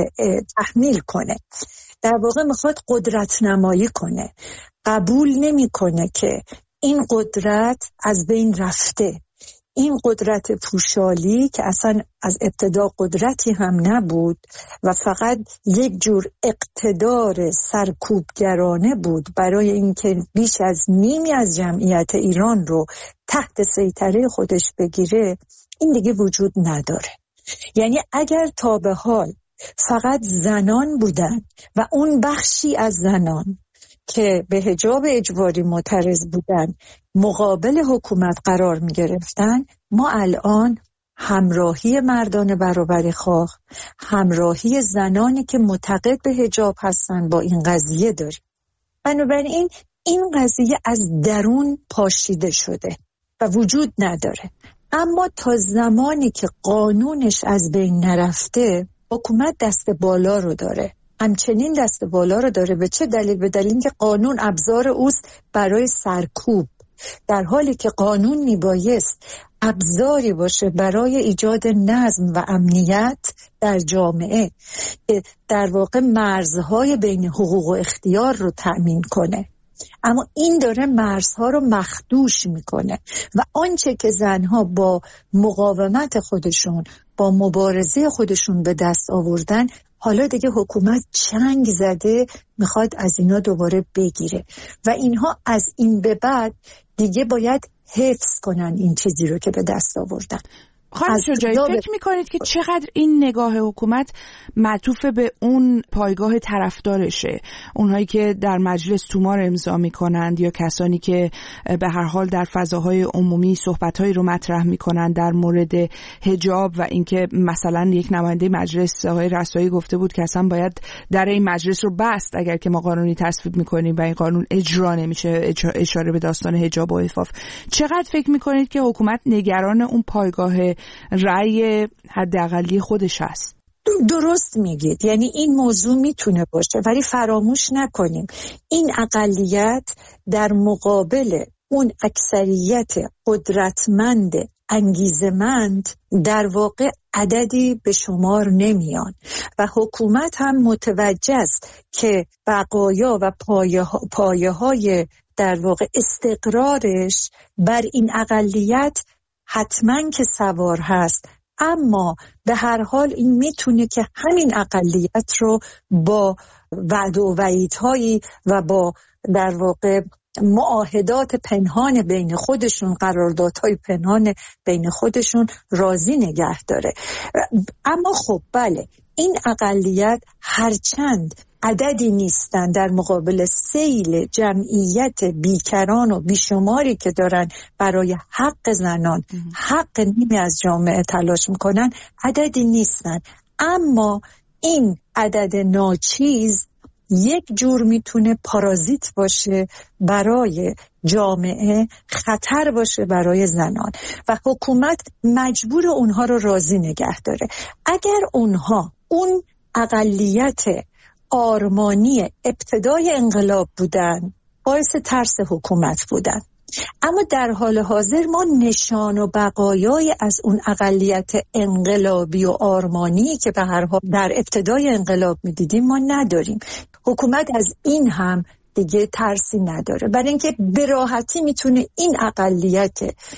تحمیل کنه. در واقع میخواد قدرت نمایی کنه. قبول نمیکنه که این قدرت از بین رفته. این قدرت پوشالی که اصلا از ابتدا قدرتی هم نبود و فقط یک جور اقتدار سرکوبگرانه بود برای اینکه بیش از نیمی از جمعیت ایران رو تحت سیطره خودش بگیره، این دیگه وجود نداره. یعنی اگر تا به حال فقط زنان بودن و اون بخشی از زنان که به حجاب اجباری معترض بودن مقابل حکومت قرار می گرفتن، ما الان همراهی مردان برابری‌خواه، همراهی زنانی که معتقد به حجاب هستن با این قضیه داریم. بنابراین این قضیه از درون پاشیده شده و وجود نداره. اما تا زمانی که قانونش از بین نرفته، حکومت دست بالا رو داره. همچنین دست بالا رو داره. به چه دلیل؟ به دلیل اینکه قانون ابزار اوست برای سرکوب، در حالی که قانون میبایست ابزاری باشه برای ایجاد نظم و امنیت در جامعه، در واقع مرزهای بین حقوق و اختیار رو تأمین کنه. اما این داره مرزها رو مخدوش میکنه و آنچه که زنها با مقاومت خودشون، با مبارزه خودشون به دست آوردن، حالا دیگه حکومت چنگ زده میخواد از اینا دوباره بگیره و اینها از این به بعد دیگه باید حفظ کنن این چیزی رو که به دست آوردن. خانم شجاعی، فکر میکنید که چقدر این نگاه حکومت معطوف به اون پایگاه طرفدارشه، اونهایی که در مجلس تومار امضا میکنند یا کسانی که به هر حال در فضاهای عمومی صحبتهایی رو مطرح میکنند در مورد حجاب و اینکه مثلا یک نماینده مجلس آقای رسایی گفته بود که اصلا باید در این مجلس رو بست اگر که ما قانونی تصویب میکنیم و این قانون اجرا نمیشه، اشاره به داستان حجاب و عفاف. چقدر فکر میکنید که حکومت نگران اون پایگاه رأی حداقلی خودش هست؟ درست میگید، یعنی این موضوع میتونه باشه، ولی فراموش نکنیم این اقلیت در مقابل اون اکثریت قدرتمند انگیزمند در واقع عددی به شمار نمیان و حکومت هم متوجه است که بقایا و پایه‌های در واقع استقرارش بر این اقلیت حتما که سوار هست، اما به هر حال این میتونه که همین اقلیت رو با وعد و وعیدهایی و با در واقع معاهدات پنهان بین خودشون، قراردادهای پنهان بین خودشون راضی نگه داره. اما خب بله، این اقلیت هرچند عددی نیستن در مقابل سیل جمعیت بیکران و بیشماری که دارن برای حق زنان، حق نیمی از جامعه تلاش میکنن، عددی نیستن. اما این عدد ناچیز یک جور میتونه پارازیت باشه برای جامعه، خطر باشه برای زنان و حکومت مجبور اونها رو راضی نگه داره. اگر اونها اون اقلیت آرمانی ابتدای انقلاب بودن، باعث ترس حکومت بودن، اما در حال حاضر ما نشان و بقایای از اون اقلیت انقلابی و آرمانی که به هر حال در ابتدای انقلاب می‌دیدیم ما نداریم. حکومت از این هم دیگه ترسی نداره، برای اینکه به راحتی میتونه این اقلیت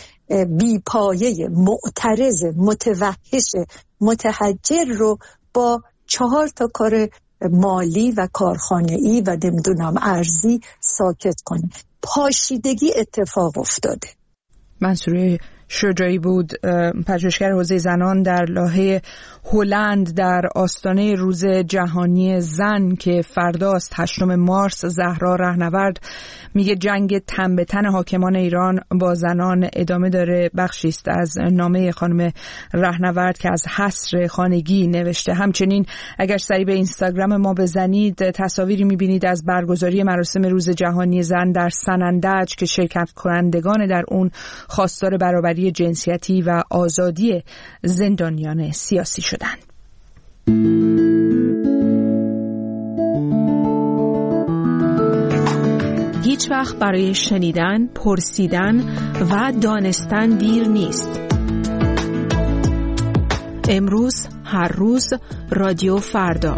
بی‌پایه، معترض، متوحش، متحجر رو با 4 کار مالی و کارخانه‌ای و نمیدونم ارزی ساکت کنه. پاشیدگی اتفاق افتاده. منصوره شجاعی بود، پژوهشگر حوزه زنان در لاهه هلند، در آستانه روز جهانی زن که فرداست 8 مارس. زهرا رهنورد میگه جنگ تن به تن حاکمان ایران با زنان ادامه داره. بخشی است از نامه خانم رهنورد که از حصر خانگی نوشته. همچنین اگر سری به اینستاگرام ما بزنید تصاویری میبینید از برگزاری مراسم روز جهانی زن در سنندج که شرکت کنندگان در اون خواستار برابری جنسیتی و آزادی زندانیان سیاسی شدند. هیچ وقت برای شنیدن، پرسیدن و دانستن دیر نیست. امروز، هر روز، رادیو فردا.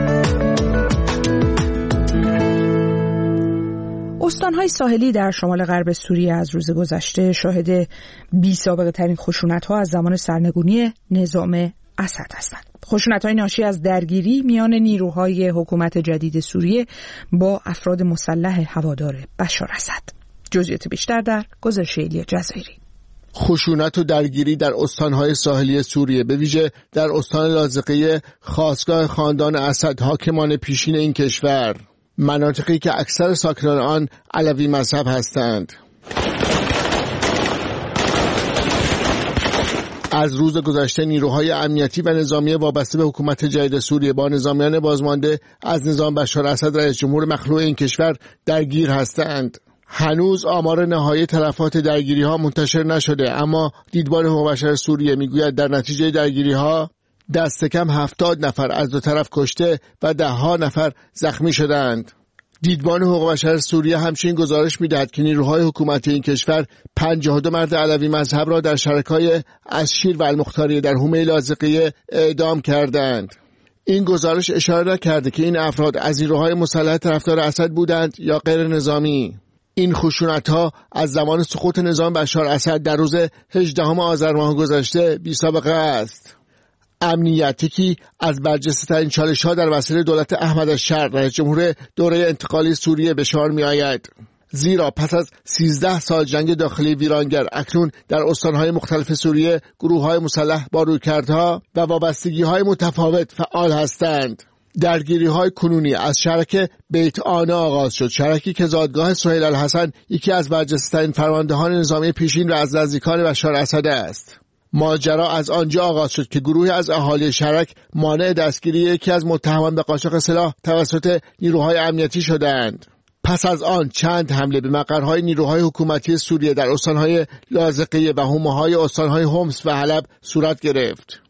استان‌های ساحلی در شمال غرب سوریه از روز گذشته شاهد بی‌سابقه ترین خشونت‌ها از زمان سرنگونی نظام اسد هستند. خشونت‌های ناشی از درگیری میان نیروهای حکومت جدید سوریه با افراد مسلح هوادار بشار اسد. جزئیات بیشتر در گزارش ایلیا جزایری. خشونت و درگیری در استان‌های ساحلی سوریه، به ویژه در استان لاذقیه، خاستگاه خاندان اسد حاکمان پیشین این کشور، مناطقی که اکثر ساکنان آن علوی مذهب هستند. از روز گذشته نیروهای امنیتی و نظامی وابسته به حکومت جدید سوریه با نظامیان بازمانده از نظام بشار اسد رئیس جمهور مخلوع این کشور درگیر هستند. هنوز آمار نهایی تلفات درگیری‌ها منتشر نشده، اما دیدبان حقوق بشر سوریه میگوید در نتیجه درگیری‌ها دست کم 70 نفر از دو طرف کشته و ده‌ها نفر زخمی شدند. دیدبان حقوق بشر سوریه همچنین گزارش می‌دهد که نیروهای حکومتی این کشور 52 مرد علوی مذهب را در شرکای ازشیر و المختاری در حومه لاذقیه اعدام کردند. این گزارش اشاره نکرده که این افراد از نیروهای مسلح طرفدار اسد بودند یا غیر نظامی. این خشونت‌ها از زمان سقوط نظام بشار اسد در روز 18 آذر ماه گذشته بی‌سابقه است. امنیتی که از برجسته‌ترین چالش‌ها در مسیر دولت احمد الشرع رئیس جمهور دوره انتقالی سوریه به شمار می‌آید. زیرا پس از 13 سال جنگ داخلی ویرانگر اکنون در استان‌های مختلف سوریه گروه‌های مسلح با رویکردها و وابستگی‌های متفاوت فعال هستند. درگیری‌های کنونی از شرک بیت آنه آغاز شد، شرکی که زادگاه سهیل الحسن یکی از برجسته‌ترین فرماندهان نظامی پیشین و از نزدیکان بشار اسد است. ماجرا از آنجا آغاز شد که گروهی از اهالی شرک مانع دستگیری یکی از متهمان به قاچاق سلاح توسط نیروهای امنیتی شدند. پس از آن چند حمله به مقرهای نیروهای حکومتی سوریه در استانهای لاذقیه و حومه‌های استانهای حمص و حلب صورت گرفت.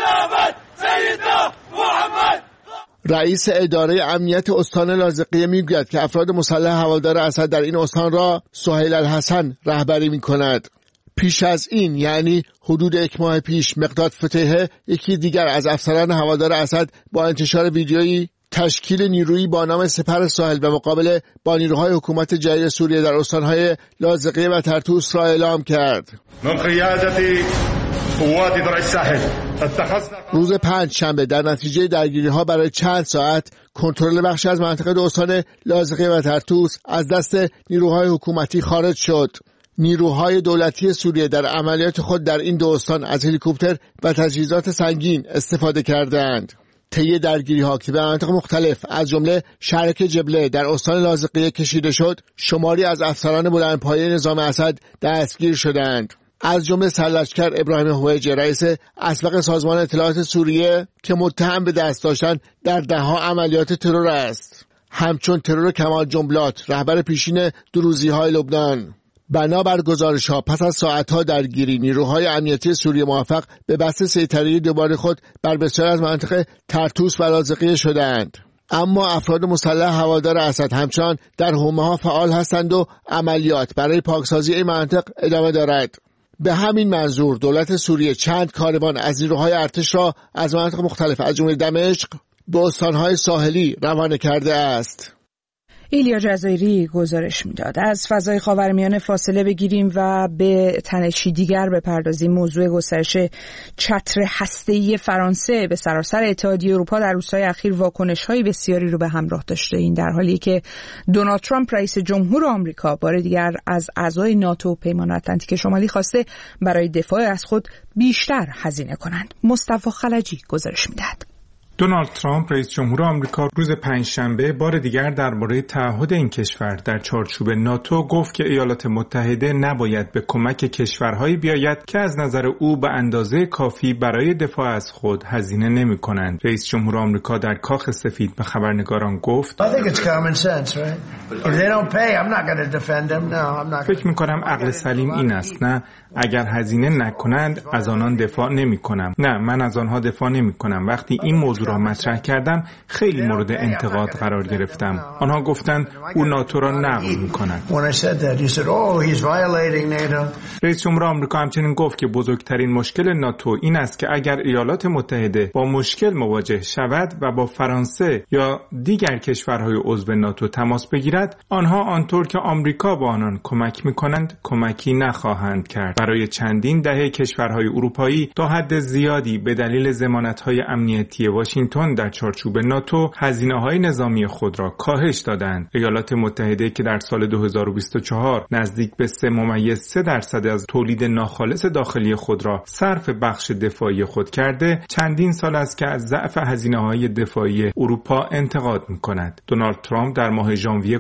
رئیس اداره امنیت استان لاذقیه میگوید که افراد مسلح هوادار اسد در این استان را سهیل الحسن رهبری می‌کند. پیش از این، یعنی حدود 1 ماه پیش، مقداد فتیحه یکی دیگر از افسران هوادار اسد با انتشار ویدیویی تشکیل نیرویی با نام سپر ساحل به مقابله با نیروهای حکومت جدید سوریه در استانهای لاذقیه و طرطوس را اعلام کرد. روز 5 شنبه در نتیجه درگیری‌ها برای چند ساعت کنترل بخشی از منطقه دو استان لاذقیه و طرطوس از دست نیروهای حکومتی خارج شد. نیروهای دولتی سوریه در عملیات خود در این دو استان از هلیکوپتر و تجهیزات سنگین استفاده کردند. طی درگیری‌ها که به مناطق مختلف از جمله شرک جبله در استان لاذقیه کشیده شد، شماری از افسران بلندپایه نظام اسد دستگیر شدند. از جمله سرلشکر ابراهیم هویجه رئیس اسبق سازمان اطلاعات سوریه که متهم به دست داشتن در ده‌ها عملیات ترور است. همچون ترور کمال جنبلات رهبر پیشین دروزی‌های لبنان. بنابر گزارش‌ها پس از ساعت‌ها درگیری نیروهای امنیتی سوریه موفق به بسته سیطره دوباره خود بر بسیار از مناطق طرطوس و لاذقیه شدند. اما افراد مسلح هوادار اسد همچنان در حومه‌ها فعال هستند و عملیات برای پاکسازی این مناطق ادامه دارد. به همین منظور دولت سوریه چند کاروان از نیروهای ارتش را از مناطق مختلف از جمله دمشق به استان‌های ساحلی روانه کرده است. ایلیا جزایری گزارش میداد. از فضای خاورمیانه فاصله بگیریم و به تنشی دیگر بپردازیم. موضوع گسترش چتر هسته‌ای فرانسه به سراسر اتحادیه اروپا در روزهای اخیر واکنش‌های بسیاری رو به همراه داشته. این در حالی که دونالد ترامپ رئیس جمهور آمریکا بار دیگر از اعضای ناتو و پیمان اتلانتیک شمالی خواسته برای دفاع از خود بیشتر هزینه کنند. مصطفی خلجی گزارش میداد. دونالد ترامپ رئیس جمهور آمریکا روز 5 شنبه بار دیگر درباره تعهد این کشور در چارچوب ناتو گفت که ایالات متحده نباید به کمک کشورهایی بیاید که از نظر او به اندازه کافی برای دفاع از خود هزینه نمی‌کنند. رئیس جمهور آمریکا در کاخ سفید به خبرنگاران گفت: فکر می‌کنم عقل سلیم این است، نه اگر هزینه نکنند از آنان دفاع نمی‌کنم. نه، من از آنها دفاع نمی‌کنم. وقتی این موضوع را مطرح کردم خیلی مورد انتقاد قرار گرفتم. آنها گفتند او ناتو را نقض می‌کند. رئیس جمهور آمریکا همچنین گفت که بزرگترین مشکل ناتو این است که اگر ایالات متحده با مشکل مواجه شود و با فرانسه یا دیگر کشورهای عضو ناتو تماس بگیرد، آنها آنطور که آمریکا با آنان کمک می‌کنند کمکی نخواهند کرد. برای چندین دهه کشورهای اروپایی تا حد زیادی به دلیل ضمانت‌های امنیتی واشنگتن در چارچوب ناتو هزینه‌های نظامی خود را کاهش دادند. ایالات متحده که در سال 2024 نزدیک به 3.3% از تولید ناخالص داخلی خود را صرف بخش دفاعی خود کرده، چندین سال است که از ضعف هزینه‌های دفاعی اروپا انتقاد می‌کند. دونالد ترامپ در ماه ژانویه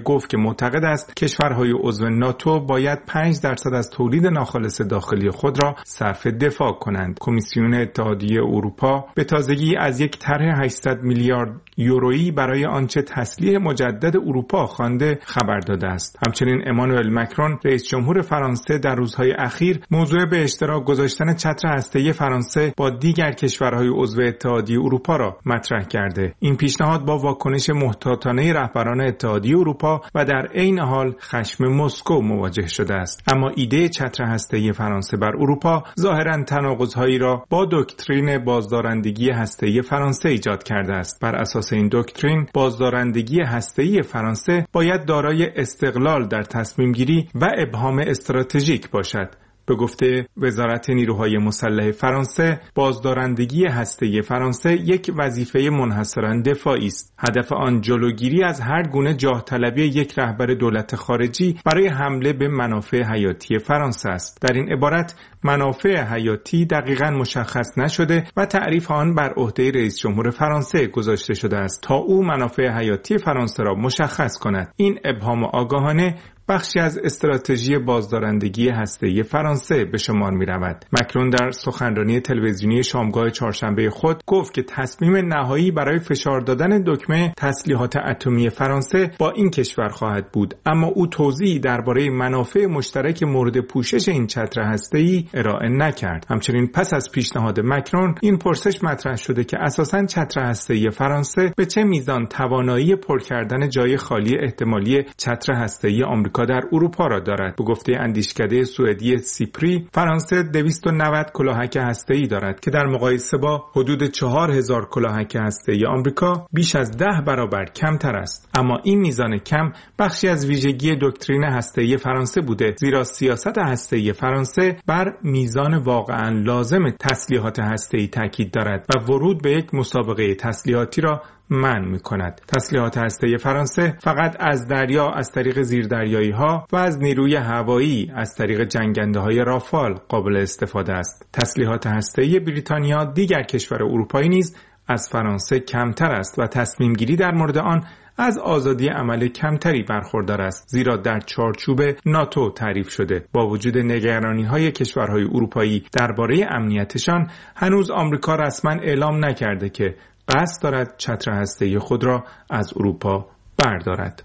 گفت که معتقد است کشورهای عضو ناتو باید 5% از تولید ناخالص داخلی خود را صرف دفاع کنند. کمیسیون اتحادیه اروپا به تازگی از یک طرح 800 میلیارد یورویی برای آنچه تسلیح مجدد اروپا خوانده خبر داده است. همچنین امانوئل مکرون رئیس جمهور فرانسه در روزهای اخیر موضوع به اشتراک گذاشتن چتر هسته‌ای فرانسه با دیگر کشورهای عضو اتحادیه اروپا را مطرح کرده. این پیشنهاد با واکنش محتاطانه رهبران اتحادیه اروپا و در عین حال خشم مسکو مواجه شده است. اما ایده چتر هسته‌ای فرانسه بر اروپا ظاهراً تناقض‌هایی را با دکترین بازدارندگی هسته‌ای فرانسه ایجاد کرده است. بر اساس این دکترین بازدارندگی هسته‌ای فرانسه باید دارای استقلال در تصمیم گیری و ابهام استراتژیک باشد. به گفته وزارت نیروهای مسلح فرانسه، بازدارندگی هسته‌ای فرانسه یک وظیفه منحصراً دفاعی است. هدف آن جلوگیری از هر گونه جاه طلبی یک رهبر دولت خارجی برای حمله به منافع حیاتی فرانسه است. در این عبارت منافع حیاتی دقیقاً مشخص نشده و تعریف آن بر عهده رئیس جمهور فرانسه گذاشته شده است تا او منافع حیاتی فرانسه را مشخص کند. این ابهام آگاهانه بخشی از استراتژی بازدارندگی هسته‌ای فرانسه به شمار می رود. مکرون در سخنرانی تلویزیونی شامگاه چهارشنبه خود گفت که تصمیم نهایی برای فشار دادن دکمه تسلیحات اتمی فرانسه با این کشور خواهد بود، اما او توضیحی درباره منافع مشترک مورد پوشش این چتر هسته‌ای ارائه نکرد. همچنین پس از پیشنهاد مکرون این پرسش مطرح شده که اساساً چتر هسته‌ای فرانسه به چه میزان توانایی پر کردن جای خالی احتمالی چتر هسته‌ای آمریکا در اروپا را دارد. به گفته اندیشکده سوئدی سیپری، فرانسه 290 کلاهک هسته‌ای دارد که در مقایسه با حدود 4000 کلاهک هسته‌ای آمریکا بیش از 10 برابر کمتر است. اما این میزان کم بخشی از ویژگی دکترین هسته‌ای فرانسه بوده، زیرا سیاست هسته‌ای فرانسه بر میزان واقعاً لازم تسلیحات هسته‌ای تاکید دارد و ورود به یک مسابقه تسلیحاتی را منع می‌کند. تسلیحات هسته‌ای فرانسه فقط از دریا از طریق زیردریایی‌ها و از نیروی هوایی از طریق جنگنده‌های رافال قابل استفاده است. تسلیحات هسته‌ای بریتانیا دیگر کشور اروپایی نیز از فرانسه کمتر است و تصمیم گیری در مورد آن از آزادی عمل کمتری برخوردار است، زیرا در چارچوب ناتو تعریف شده. با وجود نگرانی‌های کشورهای اروپایی درباره امنیتشان، هنوز آمریکا رسما اعلام نکرده که قصد دارد چتر هسته‌ای خود را از اروپا بردارد.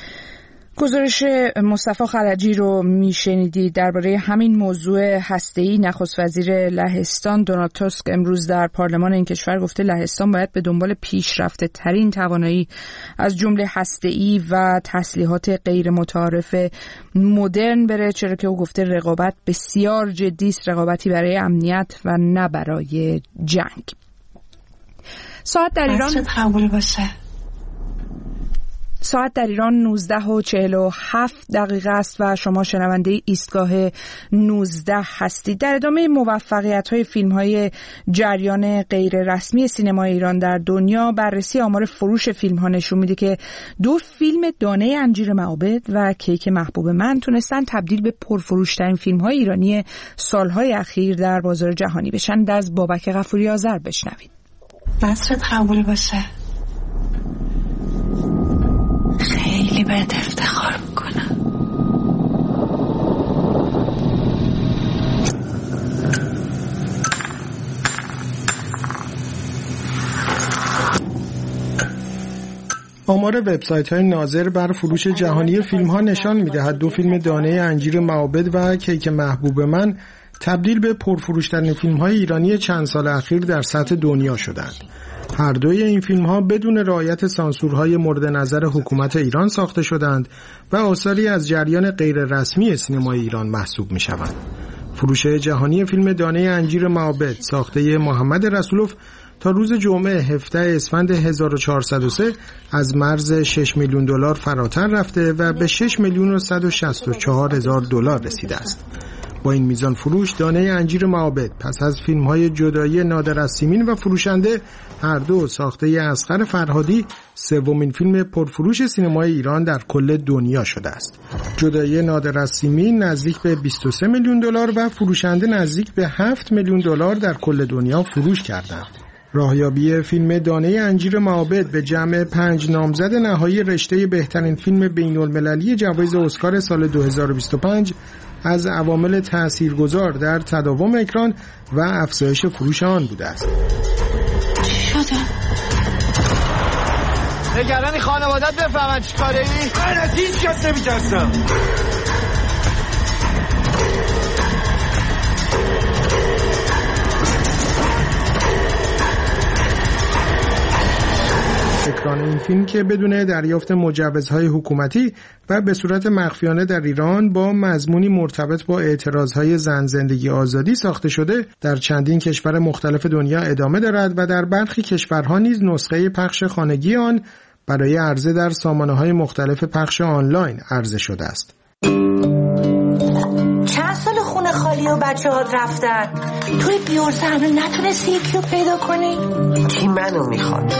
گزارش مصطفی خلجی رو میشنیدید درباره همین موضوع هسته‌ای. نخست وزیر لهستان دونالد توسک امروز در پارلمان این کشور گفته لهستان باید به دنبال پیشرفته ترین توانایی از جمله هسته‌ای و تسلیحات غیر متعارف مدرن بره، چرا که او گفته رقابت بسیار جدی است، رقابتی برای امنیت و نه برای جنگ. ساعت در ایران 19:47 است و شما شنونده ایستگاه 19 هستید. در ادامه موفقیت‌های فیلم‌های جریان غیر رسمی سینمای ایران در دنیا، بررسی آمار فروش فیلم‌ها نشون میده که 2 فیلم دانه انجیر معابد و کیک محبوب من تونستن تبدیل به پرفروش‌ترین فیلم‌های ایرانی سال‌های اخیر در بازار جهانی بشن. از بابک غفوری آذر بشنوید. نصرت قبول باشه. خیلی بهت افتخار میکنم. آمار وبسایت‌های ناظر بر فروش جهانی فیلم‌ها نشان می‌دهد 2 فیلم دانه انجیر معابد و کیک محبوب من تبدیل به پرفروش‌ترین فیلم‌های ایرانی چند سال اخیر در سطح دنیا شدند. هر دوی این فیلم‌ها بدون رعایت سانسورهای مورد نظر حکومت ایران ساخته شدند و آثاری از جریان غیر رسمی سینمای ایران محسوب می‌شوند. فروش جهانی فیلم دانه انجیر معابد ساخته محمد رسولوف تا روز جمعه 17 اسفند 1403 از مرز 6 میلیون دلار فراتر رفته و به 6,164,000 دلار رسیده است. با این میزان فروش، دانه انجیر معابد پس از فیلم‌های جدایی نادر از سیمین و فروشنده، هر دو ساخته اصغر فرهادی، 3مین فیلم پرفروش سینمای ایران در کل دنیا شده است. جدایی نادر از سیمین نزدیک به 23 میلیون دلار و فروشنده نزدیک به 7 میلیون دلار در کل دنیا فروش کردند. راهیابی فیلم دانه انجیر معابد به جمع 5 نامزد نهایی رشته بهترین فیلم بین‌المللی جوایز اسکار سال 2025 از عوامل تاثیرگذار در تداوم اکران و افزایش فروش آن بوده است. نگرانی خانوادت بفهمن چی کاره ای؟ من از هیچ کس نمیترسم. اکران این فیلم که بدون دریافت مجوزهای حکومتی و به صورت مخفیانه در ایران با مضمونی مرتبط با اعتراضهای زن زندگی آزادی ساخته شده، در چندین کشور مختلف دنیا ادامه دارد و در برخی کشورها نیز نسخه پخش خانگی آن برای عرضه در سامانه‌های مختلف پخش آنلاین عرضه شده است. چند سال خونه خالی و بچه‌هات رفتن، توی بیورزه هنوز نتونستی یکی رو پیدا کنی؟ کی منو میخواد؟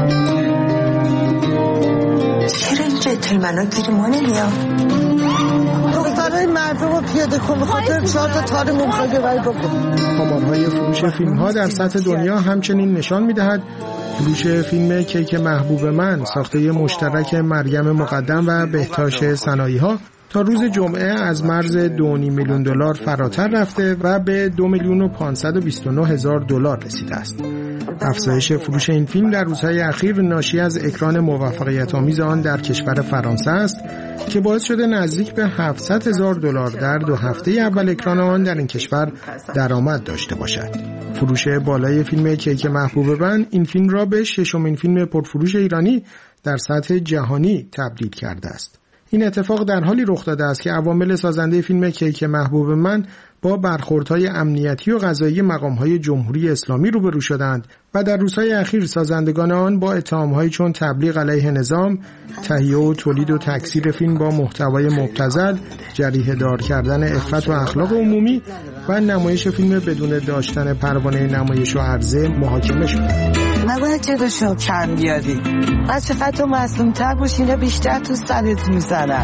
چرا این جنتلمنا گیر ما نمیاد؟ دخترای مردم رو پیاده کن، بخاطر 4 تا تار ممخواه ببری بکن. آمارهای فروش فیلم‌ها در سطح دنیا همچنین نشان می‌دهد فروش فیلم کیک محبوب من ساخته مشترک مریم مقدم و بهتاش سنایی‌ها تا روز جمعه از مرز $2.5 میلیون فراتر رفته و به $2,529,000 رسیده است. افزایش فروش این فیلم در روزهای اخیر ناشی از اکران موفقیت‌آمیز آن در کشور فرانسه است که باعث شده نزدیک به $700,000 در 2 هفته اول اکران آن در این کشور درآمد داشته باشد. فروش بالای فیلم کیک محبوب من این فیلم را به 6مین فیلم پرفروش ایرانی در سطح جهانی تبدیل کرده است. این اتفاق در حالی رخ داده است که عوامل سازنده فیلم کیک محبوب من با برخوردهای امنیتی و قضایی مقام‌های جمهوری اسلامی روبرو شدند و در روزهای اخیر سازندگان آن با اتهام‌هایی چون تبلیغ علیه نظام، تهیه و تولید و تکثیر فیلم با محتوای مبتذل، جریحه دار کردن عفت و اخلاق عمومی و نمایش فیلم بدون داشتن پروانه نمایش و عرضه محاکمه شدند. نباید جلوشو کم بیاری. از چقدر تو مظلوم‌تر باشی اینا بیشتر تو سرت میزنن.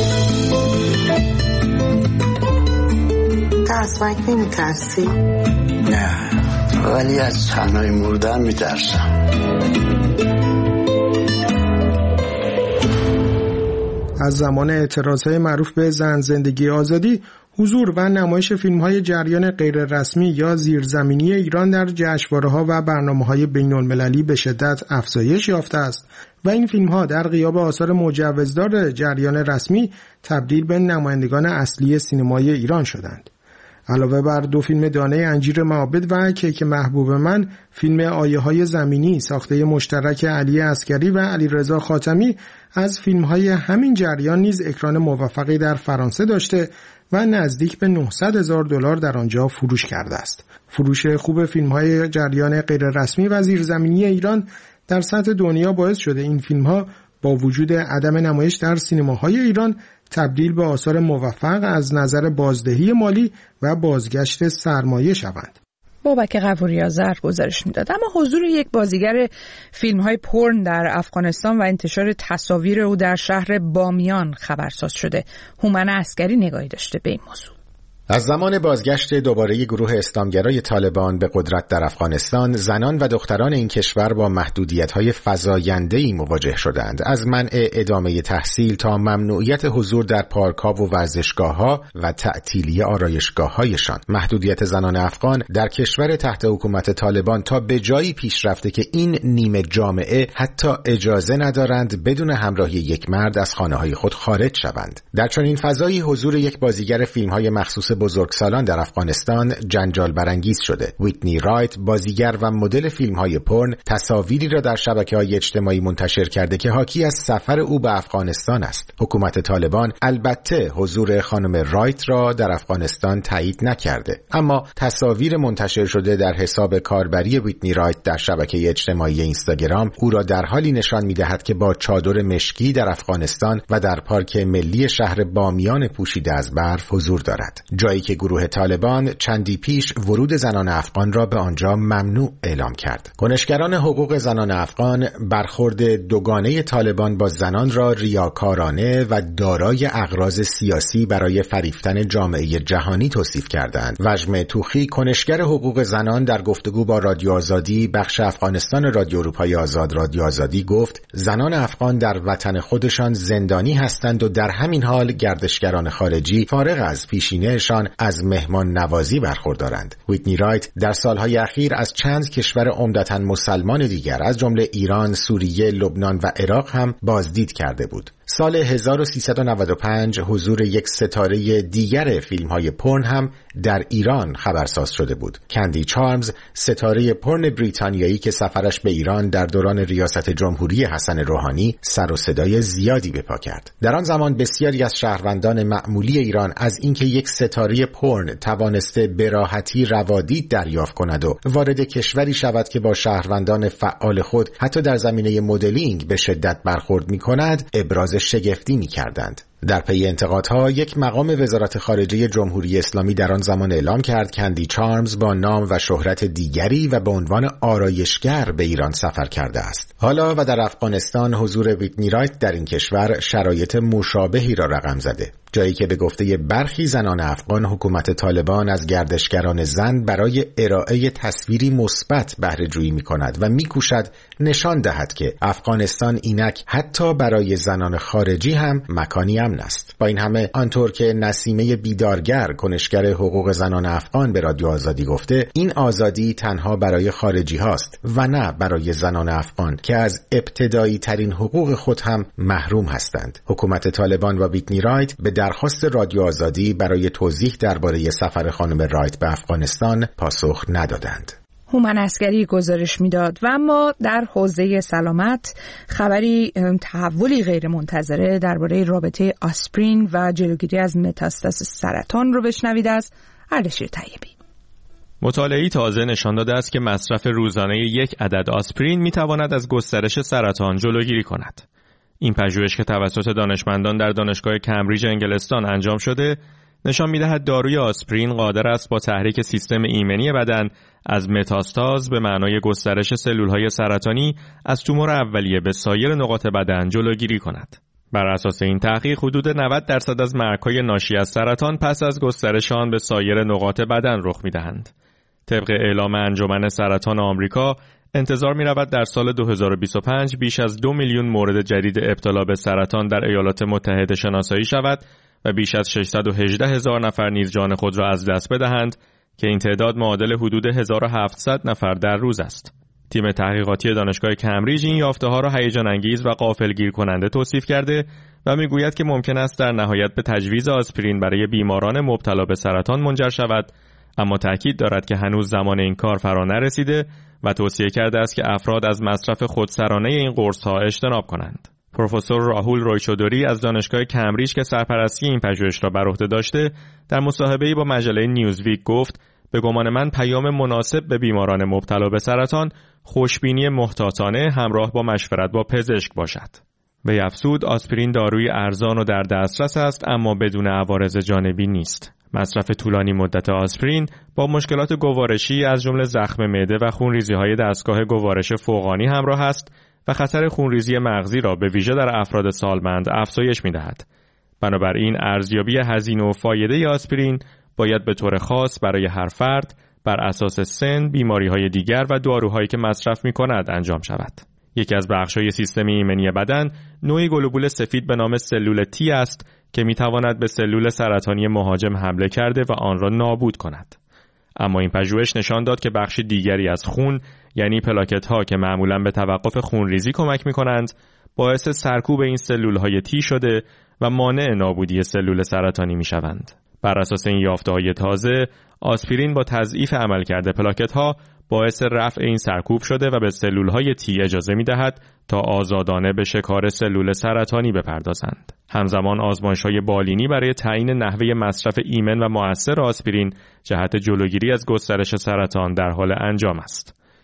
ترسمک نمیترسی؟ نه، ولی از تنهایی مردن میترسم. از زمان اعتراضهای معروف به زن زندگی آزادی، حضور و نمایش فیلم‌های جریان غیررسمی یا زیرزمینی ایران در جشنواره‌ها و برنامه‌های بین‌المللی به شدت افزایش یافته است و این فیلم‌ها در غیاب آثار مجوزدار جریان رسمی تبدیل به نمایندگان اصلی سینمای ایران شدند. علاوه بر 2 فیلم دانه انجیر معابد و کیک محبوب من، فیلم آیه‌های زمینی ساخته مشترک علی عسکری و علیرضا خاتمی از فیلم‌های همین جریان نیز اکران موفقی در فرانسه داشته و نزدیک به $900,000 در آنجا فروش کرده است. فروش خوب فیلم‌های جریان غیررسمی و زیرزمینی ایران در سطح دنیا باعث شده این فیلم‌ها با وجود عدم نمایش در سینماهای ایران تبدیل به آثار موفق از نظر بازدهی مالی و بازگشت سرمایه شوند. بابک قفوری‌آذر گزارش میداد. اما حضور یک بازیگر فیلم‌های پورن در افغانستان و انتشار تصاویر او در شهر بامیان خبرساز شده. هومن عسکری نگاهی داشته به این موضوع. از زمان بازگشت دوباره گروه اسلامگرای طالبان به قدرت در افغانستان، زنان و دختران این کشور با محدودیت‌های فزاینده‌ای مواجه شدند، از منع ادامه تحصیل تا ممنوعیت حضور در پارک‌ها و ورزشگاه‌ها و تعطیلی آرایشگاه‌هایشان. محدودیت زنان افغان در کشور تحت حکومت طالبان تا به جایی پیش رفته که این نیمه جامعه حتی اجازه ندارند بدون همراهی یک مرد از خانه‌های خود خارج شوند. در چنین فضایی حضور یک بازیگر فیلم‌های مخصوص بزرگسالان در افغانستان جنجال برانگیز شده. ویتنی رایت، بازیگر و مدل فیلم‌های پورن، تصاویری را در شبکه‌های اجتماعی منتشر کرده که حاکی از سفر او به افغانستان است. حکومت طالبان البته حضور خانم رایت را در افغانستان تایید نکرده، اما تصاویر منتشر شده در حساب کاربری ویتنی رایت در شبکه اجتماعی اینستاگرام او را در حالی نشان می‌دهد که با چادر مشکی در افغانستان و در پارک ملی شهر بامیان پوشیده از برف حضور دارد. جایی که گروه طالبان چندی پیش ورود زنان افغان را به آنجا ممنوع اعلام کرد. کنشگران حقوق زنان افغان برخورد دوگانه طالبان با زنان را ریاکارانه و دارای اغراض سیاسی برای فریفتن جامعه جهانی توصیف کردند. وجم توخی، کنشگر حقوق زنان، در گفتگو با رادیو آزادی بخش افغانستان رادیو اروپای آزاد رادیو آزادی گفت زنان افغان در وطن خودشان زندانی هستند و در همین حال گردشگران خارجی فارغ از پیشینه‌شان از مهمان نوازی برخوردارند. ویتنی رایت در سالهای اخیر از چند کشور عمدتاً مسلمان دیگر از جمله ایران، سوریه، لبنان و عراق هم بازدید کرده بود. سال 1395 حضور یک ستاره دیگر فیلم‌های پورن هم در ایران خبرساز شده بود. کندی چارمز، ستاره پورن بریتانیایی که سفرش به ایران در دوران ریاست جمهوری حسن روحانی سر و صدای زیادی به پا کرد. در آن زمان بسیاری از شهروندان معمولی ایران از اینکه یک ستاره پورن توانسته به راحتی روادید دریافت کند و وارد کشوری شود که با شهروندان فعال خود حتی در زمینه مدلینگ به شدت برخورد می‌کند، ابراز شگفتی می‌کردند. در پی انتقادها یک مقام وزارت خارجه جمهوری اسلامی در آن زمان اعلام کرد کندی چارمز با نام و شهرت دیگری و به عنوان آرایشگر به ایران سفر کرده است. حالا و در افغانستان حضور ویتنی رایت در این کشور شرایط مشابهی را رقم زده، جایی که به گفته برخی زنان افغان حکومت طالبان از گردشگران زن برای ارائه تصویری مثبت بهره جویی می‌کند و می‌کوشد نشان دهد که افغانستان اینک حتی برای زنان خارجی هم مکانی امن است. با این همه آنطور که نسیمه بیدارگر، کنشگر حقوق زنان افغان، به رادیو آزادی گفته، این آزادی تنها برای خارجی هاست و نه برای زنان افغان که از ابتدایی ترین حقوق خود هم محروم هستند. حکومت طالبان و ویتنی رایت به درخواست رادیو آزادی برای توضیح درباره سفر خانم رایت به افغانستان پاسخ ندادند. هومن عسگری گزارش میداد. و اما در حوزه سلامت خبری تحولی غیر منتظره درباره رابطه آسپرین و جلوگیری از متاستاز سرطان رو بشنوید از اردشیر طیبی. مطالعه‌ای تازه نشان داده است که مصرف روزانه یک عدد آسپرین میتواند از گسترش سرطان جلوگیری کند. این پژوهش که توسط دانشمندان در دانشگاه کمبریج انگلستان انجام شده نشان می‌دهد داروی آسپرین قادر است با تحریک سیستم ایمنی بدن از متاستاز به معنای گسترش سلول‌های سرطانی از تومور اولیه به سایر نقاط بدن جلوگیری کند. بر اساس این تحقیق حدود 90% از مرگ‌های ناشی از سرطان پس از گسترش آن به سایر نقاط بدن رخ می‌دهند. طبق اعلام انجمن سرطان آمریکا انتظار می‌رود در سال 2025 بیش از 2 میلیون مورد جدید ابتلا به سرطان در ایالات متحده شناسایی شود و بیش از 618,000 نفر نیز جان خود را از دست بدهند که این تعداد معادل حدود 1700 نفر در روز است. تیم تحقیقاتی دانشگاه کمبریج این یافته‌ها را هیجان انگیز و غافلگیر کننده توصیف کرده و میگوید که ممکن است در نهایت به تجویز آسپرین برای بیماران مبتلا به سرطان منجر شود، اما تاکید دارد که هنوز زمان این کار فرا نرسیده و توصیه کرده است که افراد از مصرف خودسرانه این قرص‌ها اجتناب کنند. پروفسور راهول رویچودوری از دانشگاه کمبریج که سرپرستی این پژوهش را بر عهده داشته، در مصاحبه‌ای با مجله نیوزویک گفت: به گمان من پیام مناسب به بیماران مبتلا به سرطان خوشبینی محتاطانه همراه با مشورت با پزشک باشد. وی افزود آسپرین داروی ارزان و در دسترس است اما بدون عوارض جانبی نیست. مصرف طولانی مدت آسپرین با مشکلات گوارشی از جمله زخم معده و خونریزی‌های دستگاه گوارش فوقانی همراه است و خطر خونریزی مغزی را به ویژه در افراد سالمند افزایش می‌دهد. بنابراین ارزیابی هزینه و فایده آسپرین باید به طور خاص برای هر فرد بر اساس سن، بیماری‌های دیگر و داروهایی که مصرف می‌کند انجام شود. یکی از بخش‌های سیستم ایمنی بدن نوعی گلوبول سفید به نام سلول تی است که می‌تواند به سلول سرطانی مهاجم حمله کرده و آن را نابود کند. اما این پژوهش نشان داد که بخش دیگری از خون، یعنی پلاکت‌ها که معمولاً به توقف خونریزی کمک می‌کنند، باعث سرکوب این سلول‌های تی شده و مانع نابودی سلول سرطانی می‌شوند. بر اساس این یافته‌های تازه، آسپرین با تضعیف عملکرد پلاکت‌ها باعث رفع این سرکوب شده و به سلول‌های تی اجازه می‌دهد تا آزادانه به شکار سلول سرطانی بپردازند. همزمان آزمایش‌های بالینی برای تعیین نحوه مصرف ایمن و مؤثر آسپرین جهت جلوگیری از گسترش سرطان در حال انجام است.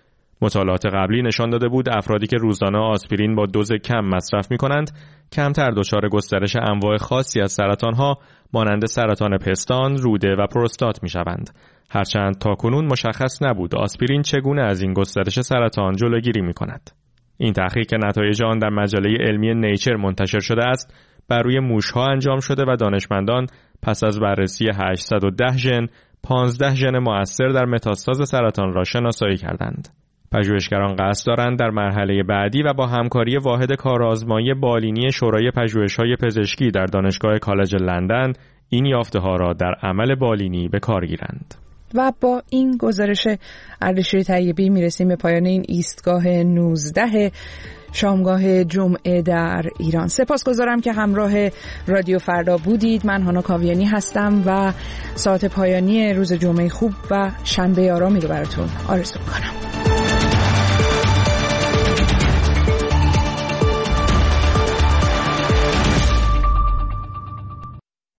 مطالعات قبلی نشان داده بود افرادی که روزانه آسپرین با دوز کم مصرف می‌کنند کمتر دچار گسترش انواع خاصی از سرطان‌ها مانند سرطان پستان، روده و پروستات می‌شوند. هرچند تاکنون مشخص نبود آسپرین چگونه از این گسترش سرطان جلوگیری می‌کند. این تحقیق که نتایج آن در مجله علمی نیچر منتشر شده است، بر روی موش‌ها انجام شده و دانشمندان پس از بررسی 810 ژن، 15 ژن مؤثر در متاستاز سرطان را شناسایی کردند. پژوهشگران قصد دارند در مرحله بعدی و با همکاری واحد کارآزمایی بالینی شورای پژوهش‌های پزشکی در دانشگاه کالج لندن این یافته‌ها را در عمل بالینی به کار گیرند. و با این گزارش اردشیر طیبی میرسیم به پایان این ایستگاه 19 شامگاه جمعه در ایران. سپاسگزارم که همراه رادیو فردا بودید. من هانا کاویانی هستم و ساعت پایانی روز جمعه خوب و شنبه آرامی رو براتون آرزو می‌کنم.